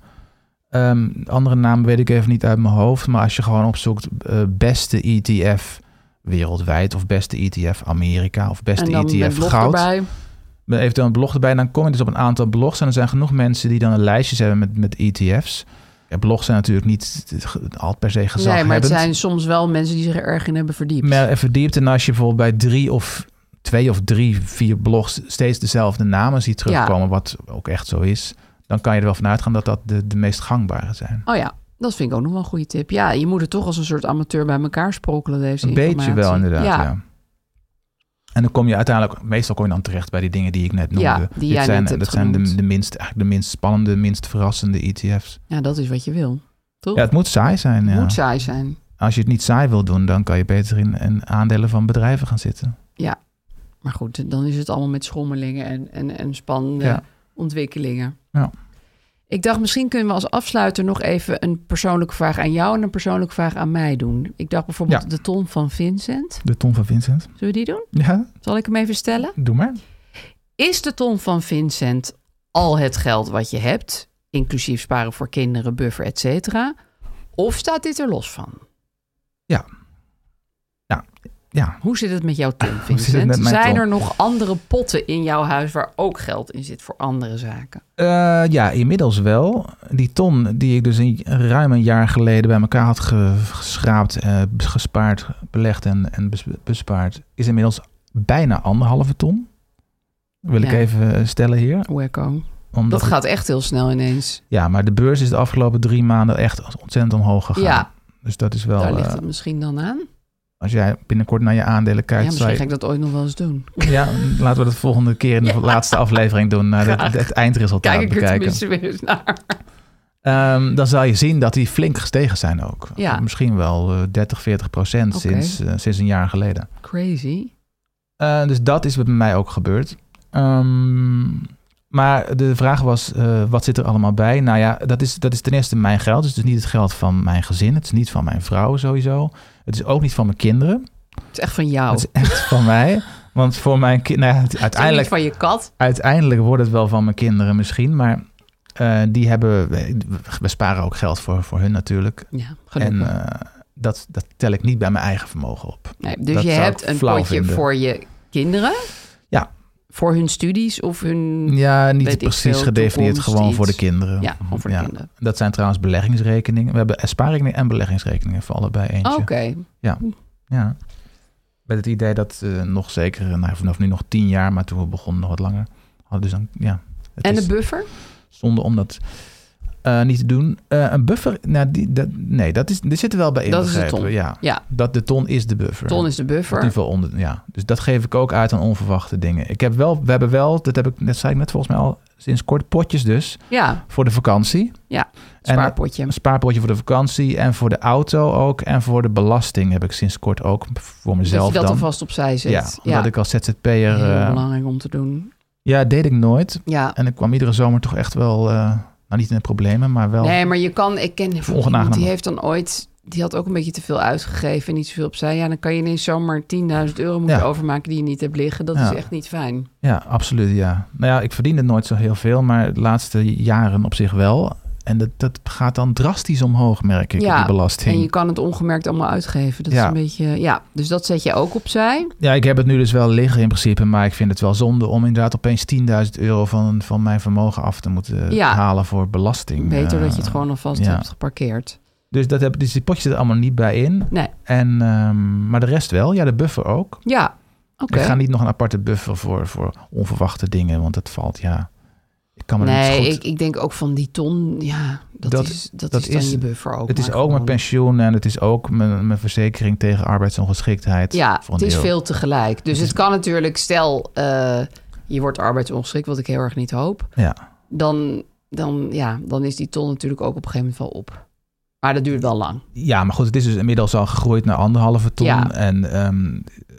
Um, andere naam weet ik even niet uit mijn hoofd, maar als je gewoon opzoekt uh, beste E T F wereldwijd of beste E T F Amerika of beste En dan E met T F blog goud. erbij. Met eventueel een blog erbij, dan kom je dus op een aantal blogs en er zijn genoeg mensen die dan een lijstjes hebben met, met E T F's. Ja, blogs zijn natuurlijk niet altijd per se gezag Nee, maar het hebbend. zijn soms wel mensen die zich er erg in hebben verdiept. Maar even verdiept. En als je bijvoorbeeld bij drie of twee of drie, vier blogs steeds dezelfde namen ziet terugkomen, Ja. wat ook echt zo is, dan kan je er wel van uitgaan dat dat de, de meest gangbare zijn. Oh ja, dat vind ik ook nog wel een goede tip. Ja, je moet het toch als een soort amateur bij elkaar sprokkelen, deze Een informatie. beetje wel inderdaad, ja. Ja, En dan kom je uiteindelijk, meestal kom je dan terecht bij die dingen die ik net noemde. Ja, die jij Dit zijn, net hebt dat zijn de, genoemd. de minst, eigenlijk de minst spannende, minst verrassende E T F's. ja, dat is wat je wil. Toch? Ja, het moet saai zijn. Het Ja. moet saai zijn. Als je het niet saai wil doen, dan kan je beter in, in aandelen van bedrijven gaan zitten. Ja, maar goed, dan is het allemaal met schommelingen en, en, en spannende Ja. ontwikkelingen. Ja. Ik dacht, misschien kunnen we als afsluiter nog even een persoonlijke vraag aan jou en een persoonlijke vraag aan mij doen. Ik dacht bijvoorbeeld Ja. de ton van Vincent. De ton van Vincent. Zullen we die doen? Ja, Zal ik hem even stellen? doe maar. Is de ton van Vincent al het geld wat je hebt, inclusief sparen voor kinderen, buffer, et cetera? Of staat dit er los van? Ja. Ja. Ja. Hoe zit het met jouw ton, zit het Vincent? met mijn Zijn ton? er nog andere potten in jouw huis waar ook geld in zit voor andere zaken? Uh, ja, inmiddels wel. Die ton die ik dus een, ruim een jaar geleden bij elkaar had ge- geschraapt, uh, gespaard, belegd en, en bes- bespaard, is inmiddels bijna anderhalve ton. Wil ik Ja. even stellen hier. Wacko. Omdat Dat het- gaat echt heel snel ineens. Ja, maar de beurs is de afgelopen drie maanden echt ontzettend omhoog gegaan. Ja, Dus dat is wel... daar ligt uh, het misschien dan aan. als jij binnenkort naar je aandelen Ja, kijkt... misschien zou ga je- ik dat ooit nog wel eens doen. Ja, laten we dat volgende keer in de Ja. laatste aflevering doen. Naar Graag. het, het eindresultaat Kijk ik er bekijken. tenminste weer eens naar. Um, dan zal je zien dat die flink gestegen zijn ook. Ja. Misschien wel uh, dertig, veertig procent Oké. sinds, uh, sinds een jaar geleden. Crazy. Uh, dus dat is bij mij ook gebeurd. Um, maar de vraag was, uh, wat zit er allemaal bij? Nou ja, dat is, dat is ten eerste mijn geld. Dus het is niet het geld van mijn gezin. Het is niet van mijn vrouw sowieso. Het is ook niet van mijn kinderen. Het is echt van jou. Het is echt van mij. Want voor mijn kinderen... Nou ja, Het is uiteindelijk, niet van je kat. uiteindelijk wordt het wel van mijn kinderen misschien. Maar uh, die hebben... We sparen ook geld voor, voor hun natuurlijk. Ja, En gelukkig. uh, dat, dat tel ik niet bij mijn eigen vermogen op. nee, dus dat je zou hebt ik een flauw potje vinden. voor je kinderen. voor hun studies of hun... Ja, niet weet ik precies veel, gedefinieerd, toekomst, gewoon voor de iets. kinderen. Ja, gewoon voor de kinderen. Dat zijn trouwens beleggingsrekeningen. We hebben spaarrekeningen en beleggingsrekeningen voor allebei eentje. Oké. Ja, ja. Met het idee dat uh, nog zeker, nou, vanaf nu nog tien jaar, maar toen we begonnen nog wat langer. Hadden dus dan, ja. Het En is de buffer? zonde om dat uh, niet te doen. Uh, een buffer, nou, die, dat, nee, dat is, die zit er wel bij Dat is de inbegrepen. ton. Ja. Ja. Dat de ton is de buffer. Ton is de buffer. In ieder geval onder, ja. Dus dat geef ik ook uit aan onverwachte dingen. Ik heb wel, we hebben wel, dat heb ik net zei ik net volgens mij al sinds kort, potjes dus Ja, voor de vakantie. ja. En, Spaarpotje. Een spaarpotje voor de vakantie en voor de auto ook. En voor de belasting heb ik sinds kort ook voor mezelf dat je dat dan. alvast opzij zet. Ja, omdat ik als Z Z P'er... Heel Uh, belangrijk om te doen. ja, deed ik nooit. Ja. En ik kwam iedere zomer toch echt wel... Uh, nou, niet in de problemen, maar wel... Nee, maar je kan... Ik ken iemand onaangenaam. die heeft dan ooit... Die had ook een beetje te veel uitgegeven en niet zoveel opzij. Ja, dan kan je ineens zomaar tienduizend euro moeten Ja. overmaken die je niet hebt liggen. Dat Ja. is echt niet fijn. Ja, absoluut, ja. Nou ja, ik verdiende nooit zo heel veel, maar de laatste jaren op zich wel. En dat, dat gaat dan drastisch omhoog, merk ik, Ja, die belasting. en je kan het ongemerkt allemaal uitgeven. Dat Ja. is een beetje... Ja, dus dat zet je ook opzij. Ja, ik heb het nu dus wel liggen in principe, maar ik vind het wel zonde om inderdaad opeens tienduizend euro van, van mijn vermogen af te moeten Ja. halen voor belasting. Beter Uh, dat je het gewoon alvast ja. hebt geparkeerd. Dus, dat heb, dus die potjes er allemaal niet bij in. Nee. En, um, maar de rest wel, ja, de buffer ook. Ja, oké. Ik ga niet nog een aparte buffer voor, voor onverwachte dingen, want dat valt, ja... Ik kan me er Nee, niet goed... ik, ik denk ook van die ton, ja, dat, Dat- is, dat, dat is dan is- je buffer ook. Het is maar ook mijn gewoon- pensioen en het is ook mijn, mijn verzekering tegen arbeidsongeschiktheid. Ja, voor een het is deel. veel tegelijk. Dus Het het, is- kan natuurlijk, stel uh, je wordt arbeidsongeschikt, wat ik heel erg niet hoop. Ja, Dan, dan, ja, dan is die ton natuurlijk ook op een gegeven moment wel op. Maar dat duurt wel lang. ja, maar goed, het is dus inmiddels al gegroeid naar anderhalve ton. Ja. En um, uh,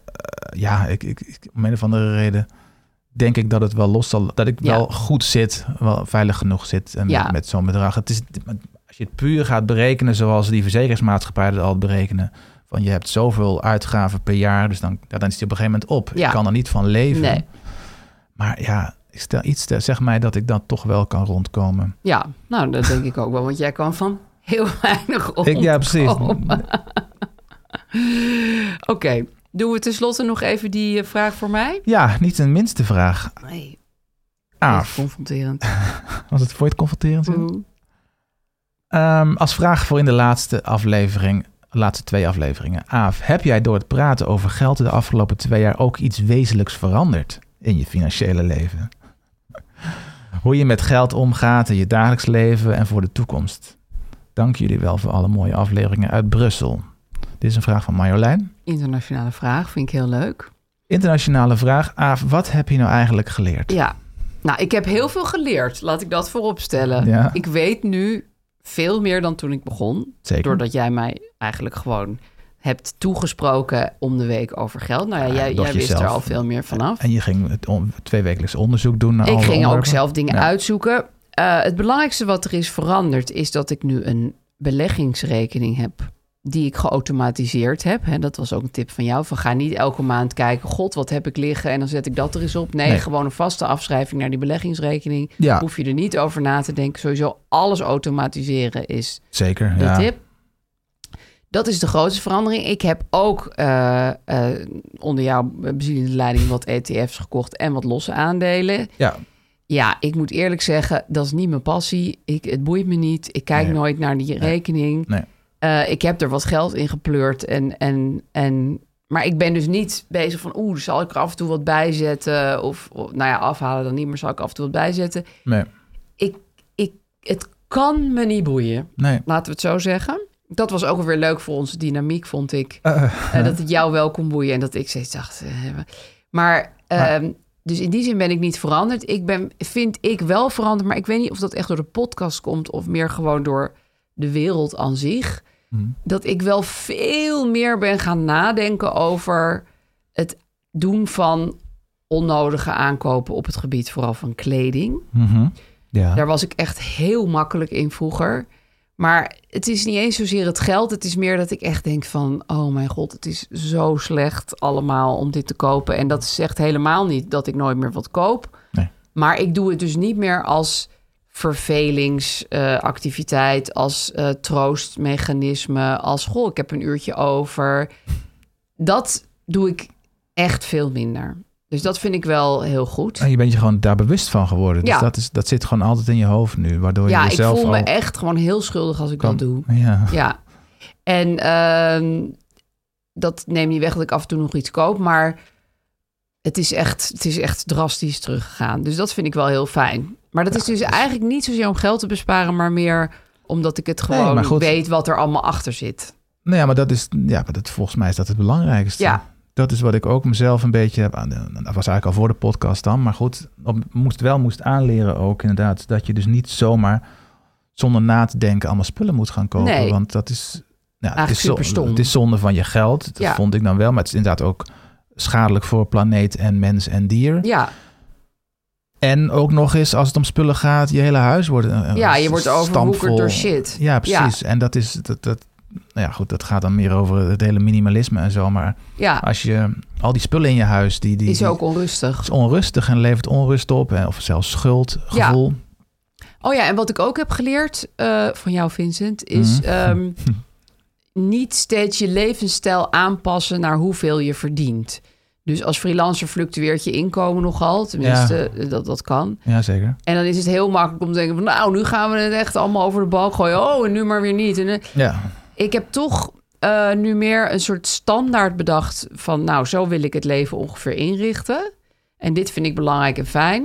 ja, ik, ik, ik, om een of andere reden denk ik dat het wel los zal... Dat ik Ja. wel goed zit, wel veilig genoeg zit en Ja. met, met zo'n bedrag. Het is, als je het puur gaat berekenen zoals die verzekeringsmaatschappijen het al berekenen... van je hebt zoveel uitgaven per jaar, dus dan, ja, dan is die op een gegeven moment op. Ja. Je kan er niet van leven. Nee. Maar ja, ik stel iets, te, zeg mij dat ik dat toch wel kan rondkomen. Ja, nou, dat denk ik ook wel. Want jij kan van heel weinig rondkomen. Ik, ja, precies. Oké, okay. Doen we tenslotte nog even die uh, vraag voor mij? Ja, niet een minste vraag. Nee, Aaf, confronterend. was het voor je het confronterend? Mm. Um, als vraag voor in de laatste aflevering, de laatste twee afleveringen. Aaf, heb jij door het praten over geld de afgelopen twee jaar ook iets wezenlijks veranderd in je financiële leven? Hoe je met geld omgaat in je dagelijks leven en voor de toekomst. Dank jullie wel voor alle mooie afleveringen uit Brussel. Dit is een vraag van Marjolein. Internationale vraag, vind ik heel leuk. Internationale vraag. Aaf, wat heb je nou eigenlijk geleerd? Ja, nou, ik heb heel veel geleerd. Laat ik dat voorop stellen. Ja. Ik weet nu veel meer dan toen ik begon. Zeker. Doordat jij mij eigenlijk gewoon hebt toegesproken om de week over geld. Nou ja, Ja, jij, doch jij wist jezelf. er al veel meer vanaf. En je ging het on- tweewekelijks onderzoek doen naar Ik alle ging ook onderwerpen? zelf dingen Ja. uitzoeken. Uh, het belangrijkste wat er is veranderd is dat ik nu een beleggingsrekening heb die ik geautomatiseerd heb. Hè, dat was ook een tip van jou. Van ga niet elke maand kijken, god, wat heb ik liggen en dan zet ik dat er eens op. Nee, Nee. gewoon een vaste afschrijving naar die beleggingsrekening. Ja. Hoef je er niet over na te denken. Sowieso alles automatiseren is Zeker, de ja. tip. Dat is de grootste verandering. Ik heb ook uh, uh, onder jouw bezielende leiding wat E T F's gekocht en wat losse aandelen. Ja, Ja, ik moet eerlijk zeggen, dat is niet mijn passie. Ik, het boeit me niet. Ik kijk Nee. nooit naar die rekening. nee. Uh, ik heb er wat geld in gepleurd. En, en, en, maar ik ben dus niet bezig van... oeh, zal ik er af en toe wat bijzetten? Of, of nou ja, afhalen dan niet, maar zal ik af en toe wat bijzetten? Nee. Ik, ik, het kan me niet boeien. Nee. Laten we het zo zeggen. Dat was ook weer leuk voor onze dynamiek, vond ik. Uh, Uh, dat het jou wel kon boeien en dat ik steeds dacht... Uh, maar... Maar- Uh, dus in die zin ben ik niet veranderd. Ik ben, vind ik wel veranderd, maar ik weet niet of dat echt door de podcast komt... of meer gewoon door de wereld aan zich. Hmm. Dat ik wel veel meer ben gaan nadenken over het doen van onnodige aankopen... op het gebied vooral van kleding. mm-hmm. Ja. Daar was ik echt heel makkelijk in vroeger. Maar het is niet eens zozeer het geld. Het is meer dat ik echt denk van... oh mijn god, het is zo slecht allemaal om dit te kopen. En dat zegt helemaal niet dat ik nooit meer wat koop. Nee. Maar ik doe het dus niet meer als vervelingsactiviteit... Uh, als uh, troostmechanisme, als... goh, ik heb een uurtje over. Dat doe ik echt veel minder. Dus dat vind ik wel heel goed. En je bent je gewoon daar bewust van geworden. Dus Ja. dat, is, dat zit gewoon altijd in je hoofd nu. Waardoor Ja, je ik jezelf voel me al echt gewoon heel schuldig als ik kan- dat doe. Ja. Ja. En ehm, dat neemt niet weg dat ik af en toe nog iets koop. Maar het is echt, het is echt drastisch teruggegaan. Dus dat vind ik wel heel fijn. Maar dat is dus eigenlijk niet zozeer om geld te besparen... maar meer omdat ik het Nee, gewoon maar goed. weet wat er allemaal achter zit. Nou ja, maar dat is, ja, maar dat, volgens mij is dat het belangrijkste. Ja. Dat is wat ik ook mezelf een beetje heb aan. Dat was eigenlijk al voor de podcast dan. Maar goed, op, moest wel moest aanleren ook inderdaad. Dat je dus niet zomaar zonder na te denken allemaal spullen moet gaan kopen. Nee. Want dat is, ja, het, Eigenlijk is zo- superstom. het is zonde van je geld. Dat Ja. vond ik dan wel. Maar het is inderdaad ook schadelijk voor planeet en mens en dier. Ja, En ook nog eens, als het om spullen gaat, je hele huis wordt uh, ja je wordt overwoekerd stampvol. door shit. Ja, precies. En dat is, dat, dat, nou ja, goed, dat gaat dan meer over het hele minimalisme en zo. Maar Ja, als je al die spullen in je huis, die, die is die- ook onrustig. is onrustig en levert onrust op. Hè, of zelfs schuldgevoel. Oh ja, en wat ik ook heb geleerd uh, van jou, Vincent, is Mhm. um, niet steeds je levensstijl aanpassen naar hoeveel je verdient. Dus als freelancer fluctueert je inkomen nogal, tenminste, dat, dat kan. Ja, zeker. En dan is het heel makkelijk om te denken van, nou, nu gaan we het echt allemaal over de balk gooien. Oh, en nu maar weer niet. En, uh, Ja, ik heb toch uh, nu meer een soort standaard bedacht van, nou, zo wil ik het leven ongeveer inrichten. En dit vind ik belangrijk en fijn.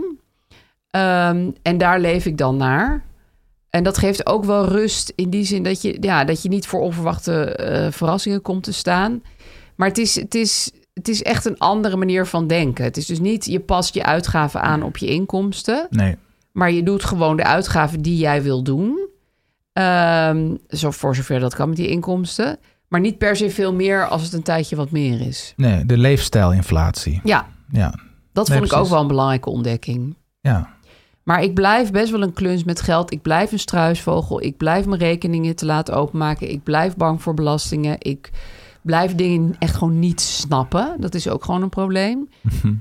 Um, en daar leef ik dan naar. En dat geeft ook wel rust in die zin dat je, ja, dat je niet voor onverwachte uh, verrassingen komt te staan. Maar het is, het, is, het is echt een andere manier van denken. Het is dus niet, je past je uitgaven aan op je inkomsten. nee. Maar je doet gewoon de uitgaven die jij wil doen. Um, zo voor zover dat kan met die inkomsten. Maar niet per se veel meer als het een tijdje wat meer is. Nee, de leefstijlinflatie. Ja, Ja, dat Nee, vond ik ook precies. wel een belangrijke ontdekking. ja. Maar ik blijf best wel een kluns met geld. Ik blijf een struisvogel. Ik blijf mijn rekeningen te laten openmaken. Ik blijf bang voor belastingen. Ik blijf dingen echt gewoon niet snappen. Dat is ook gewoon een probleem. Um,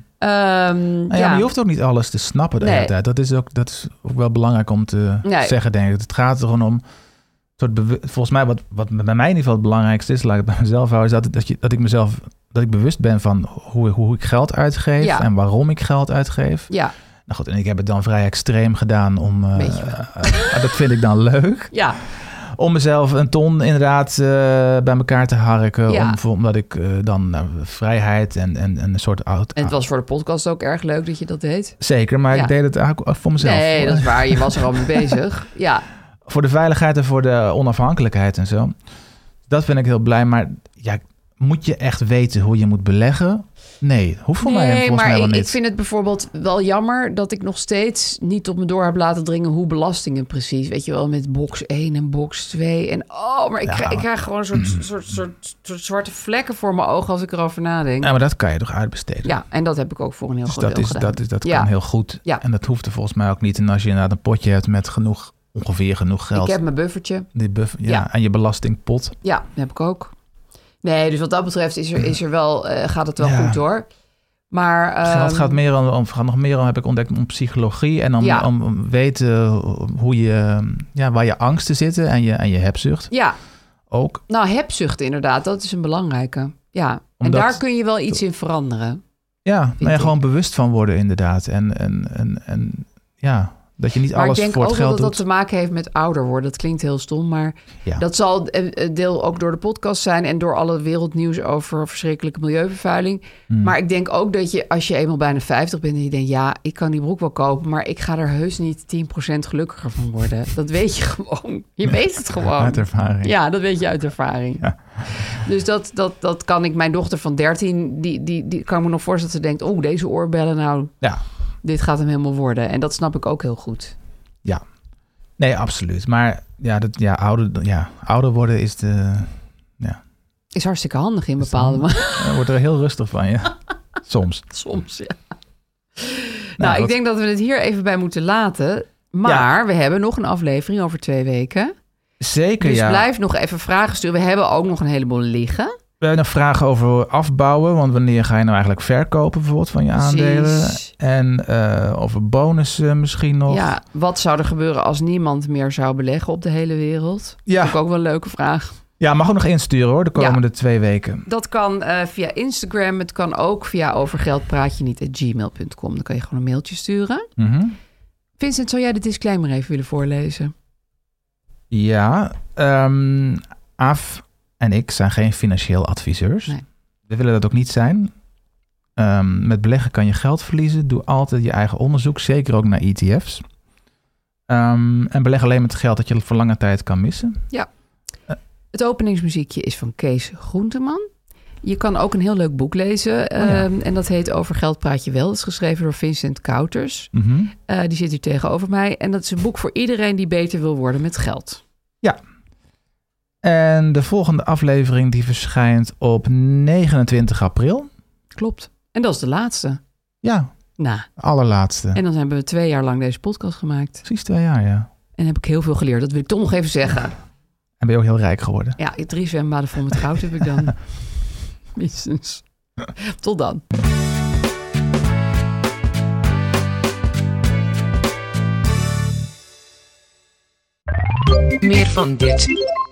Nou ja, ja, maar je hoeft ook niet alles te snappen de Nee. hele tijd. Dat is ook, dat is ook wel belangrijk om te Nee. zeggen, denk ik. Het gaat er gewoon om... Soort bewu- Volgens mij, wat, wat bij mij in ieder geval het belangrijkste is... laat ik het bij mezelf houden... is dat, dat, je, dat ik mezelf... dat ik bewust ben van hoe, hoe ik geld uitgeef... Ja. en waarom ik geld uitgeef. ja, Nou goed, en ik heb het dan vrij extreem gedaan om... eh, Weet je wel. eh, dat vind ik dan leuk. ja, Om mezelf een ton inderdaad eh, bij elkaar te harken. Ja. Om, voor- omdat ik eh, dan nou, vrijheid en, en, en een soort... Oud, en het was voor de podcast ook erg leuk dat je dat deed. Zeker, maar Ja. ik deed het eigenlijk ook voor mezelf. Nee, dat is waar. Je was er al mee bezig. Ja, Voor de veiligheid en voor de onafhankelijkheid en zo. Dat vind ik heel blij. Maar ja, moet je echt weten hoe je moet beleggen? Nee, hoeft voor mij nee, volgens maar mij wel ik, niet. ik vind het bijvoorbeeld wel jammer dat ik nog steeds niet op me door heb laten dringen hoe belastingen precies, weet je wel, met box één en box twee. En oh, maar ik, Ja. krijg, ik krijg gewoon een soort, soort, soort, soort zwarte vlekken voor mijn ogen als ik erover nadenk. Ja, maar dat kan je toch uitbesteden? Ja, en dat heb ik ook voor een heel Dus groot dat, deel is, gedaan. dat, is, dat Ja. kan heel goed. Ja. En dat hoeft er volgens mij ook niet. En als je inderdaad een potje hebt met genoeg, ongeveer genoeg geld. Ik heb mijn buffertje. Die buff, ja, Ja. En je belastingpot. Ja, dat heb ik ook. Nee, dus wat dat betreft is er, is er wel, uh, gaat het wel Ja. goed hoor. Maar Het um, gaat, meer om, om, gaat nog meer om, heb ik ontdekt, om psychologie. En om, Ja. om, om weten hoe je, ja, waar je angsten zitten en je, en je hebzucht ja, ook. nou hebzucht inderdaad, dat is een belangrijke. Ja, en Omdat- daar kun je wel iets in veranderen. Ja, nou ja, ik. gewoon bewust van worden inderdaad. En, en, en, en ja, dat je niet Maar alles ik denk voor ook het wel geld dat dat doet. te maken heeft met ouder worden. Dat klinkt heel stom, maar Ja. dat zal een deel ook door de podcast zijn en door alle wereldnieuws over verschrikkelijke milieuvervuiling. Hmm. Maar ik denk ook dat je, als je eenmaal bijna vijftig bent en je denkt, ja, ik kan die broek wel kopen, maar ik ga er heus niet tien procent gelukkiger van worden. Dat weet je gewoon. Je weet het gewoon. Uit ervaring. Ja, dat weet je uit ervaring. Ja. Dus dat, dat, dat kan ik. Mijn dochter van dertien, die, die, die kan me nog voorstellen dat ze denkt, oh, deze oorbellen, nou, Ja. dit gaat hem helemaal worden. En dat snap ik ook heel goed. Ja. Nee, absoluut. Maar ja, dat, ja, ouder, ja, ouder worden is de... Ja, Is hartstikke handig in Is bepaalde handig. mate. je wordt er heel rustig van, ja. Soms. Soms, ja. Nou, Nou, ik wat- denk dat we het hier even bij moeten laten. Maar we hebben nog een aflevering over twee weken. Zeker, Dus ja. blijf nog even vragen sturen. We hebben ook nog een heleboel liggen. We hebben nog vragen over afbouwen. Want wanneer ga je nou eigenlijk verkopen bijvoorbeeld van je aandelen? Precies. En uh, over bonussen misschien nog. Ja, wat zou er gebeuren als niemand meer zou beleggen op de hele wereld? Ja. Dat is ook wel een leuke vraag. Ja, mag ook nog insturen hoor, de komende ja. twee weken. Dat kan uh, via Instagram. Het kan ook via overgeldpraatje niet at gmail punt com. Dan kan je gewoon een mailtje sturen. Mm-hmm. Vincent, zou jij de disclaimer even willen voorlezen? Ja, um, Aaf en ik zijn geen financieel adviseurs. Nee. We willen dat ook niet zijn. Um, met beleggen kan je geld verliezen. Doe altijd je eigen onderzoek, zeker ook naar E T F's. Um, en beleg alleen met geld dat je voor lange tijd kan missen. Ja. Het openingsmuziekje is van Kees Groenteman. Je kan ook een heel leuk boek lezen. Oh ja. um, en dat heet Over Geld Praat Je Wel. Dat is geschreven door Vincent Kouters. Mm-hmm. Uh, die zit hier tegenover mij. En dat is een boek voor iedereen die beter wil worden met geld. Ja. En de volgende aflevering die verschijnt op negenentwintig april. Klopt. En dat is de laatste. Ja, nou. de allerlaatste. En dan hebben we twee jaar lang deze podcast gemaakt. Precies twee jaar, ja. En heb ik heel veel geleerd. Dat wil ik toch nog even zeggen. En ben je ook heel rijk geworden. Ja, drie zwembaden vol met goud heb ik dan. Minstens. Tot dan. Meer van dit.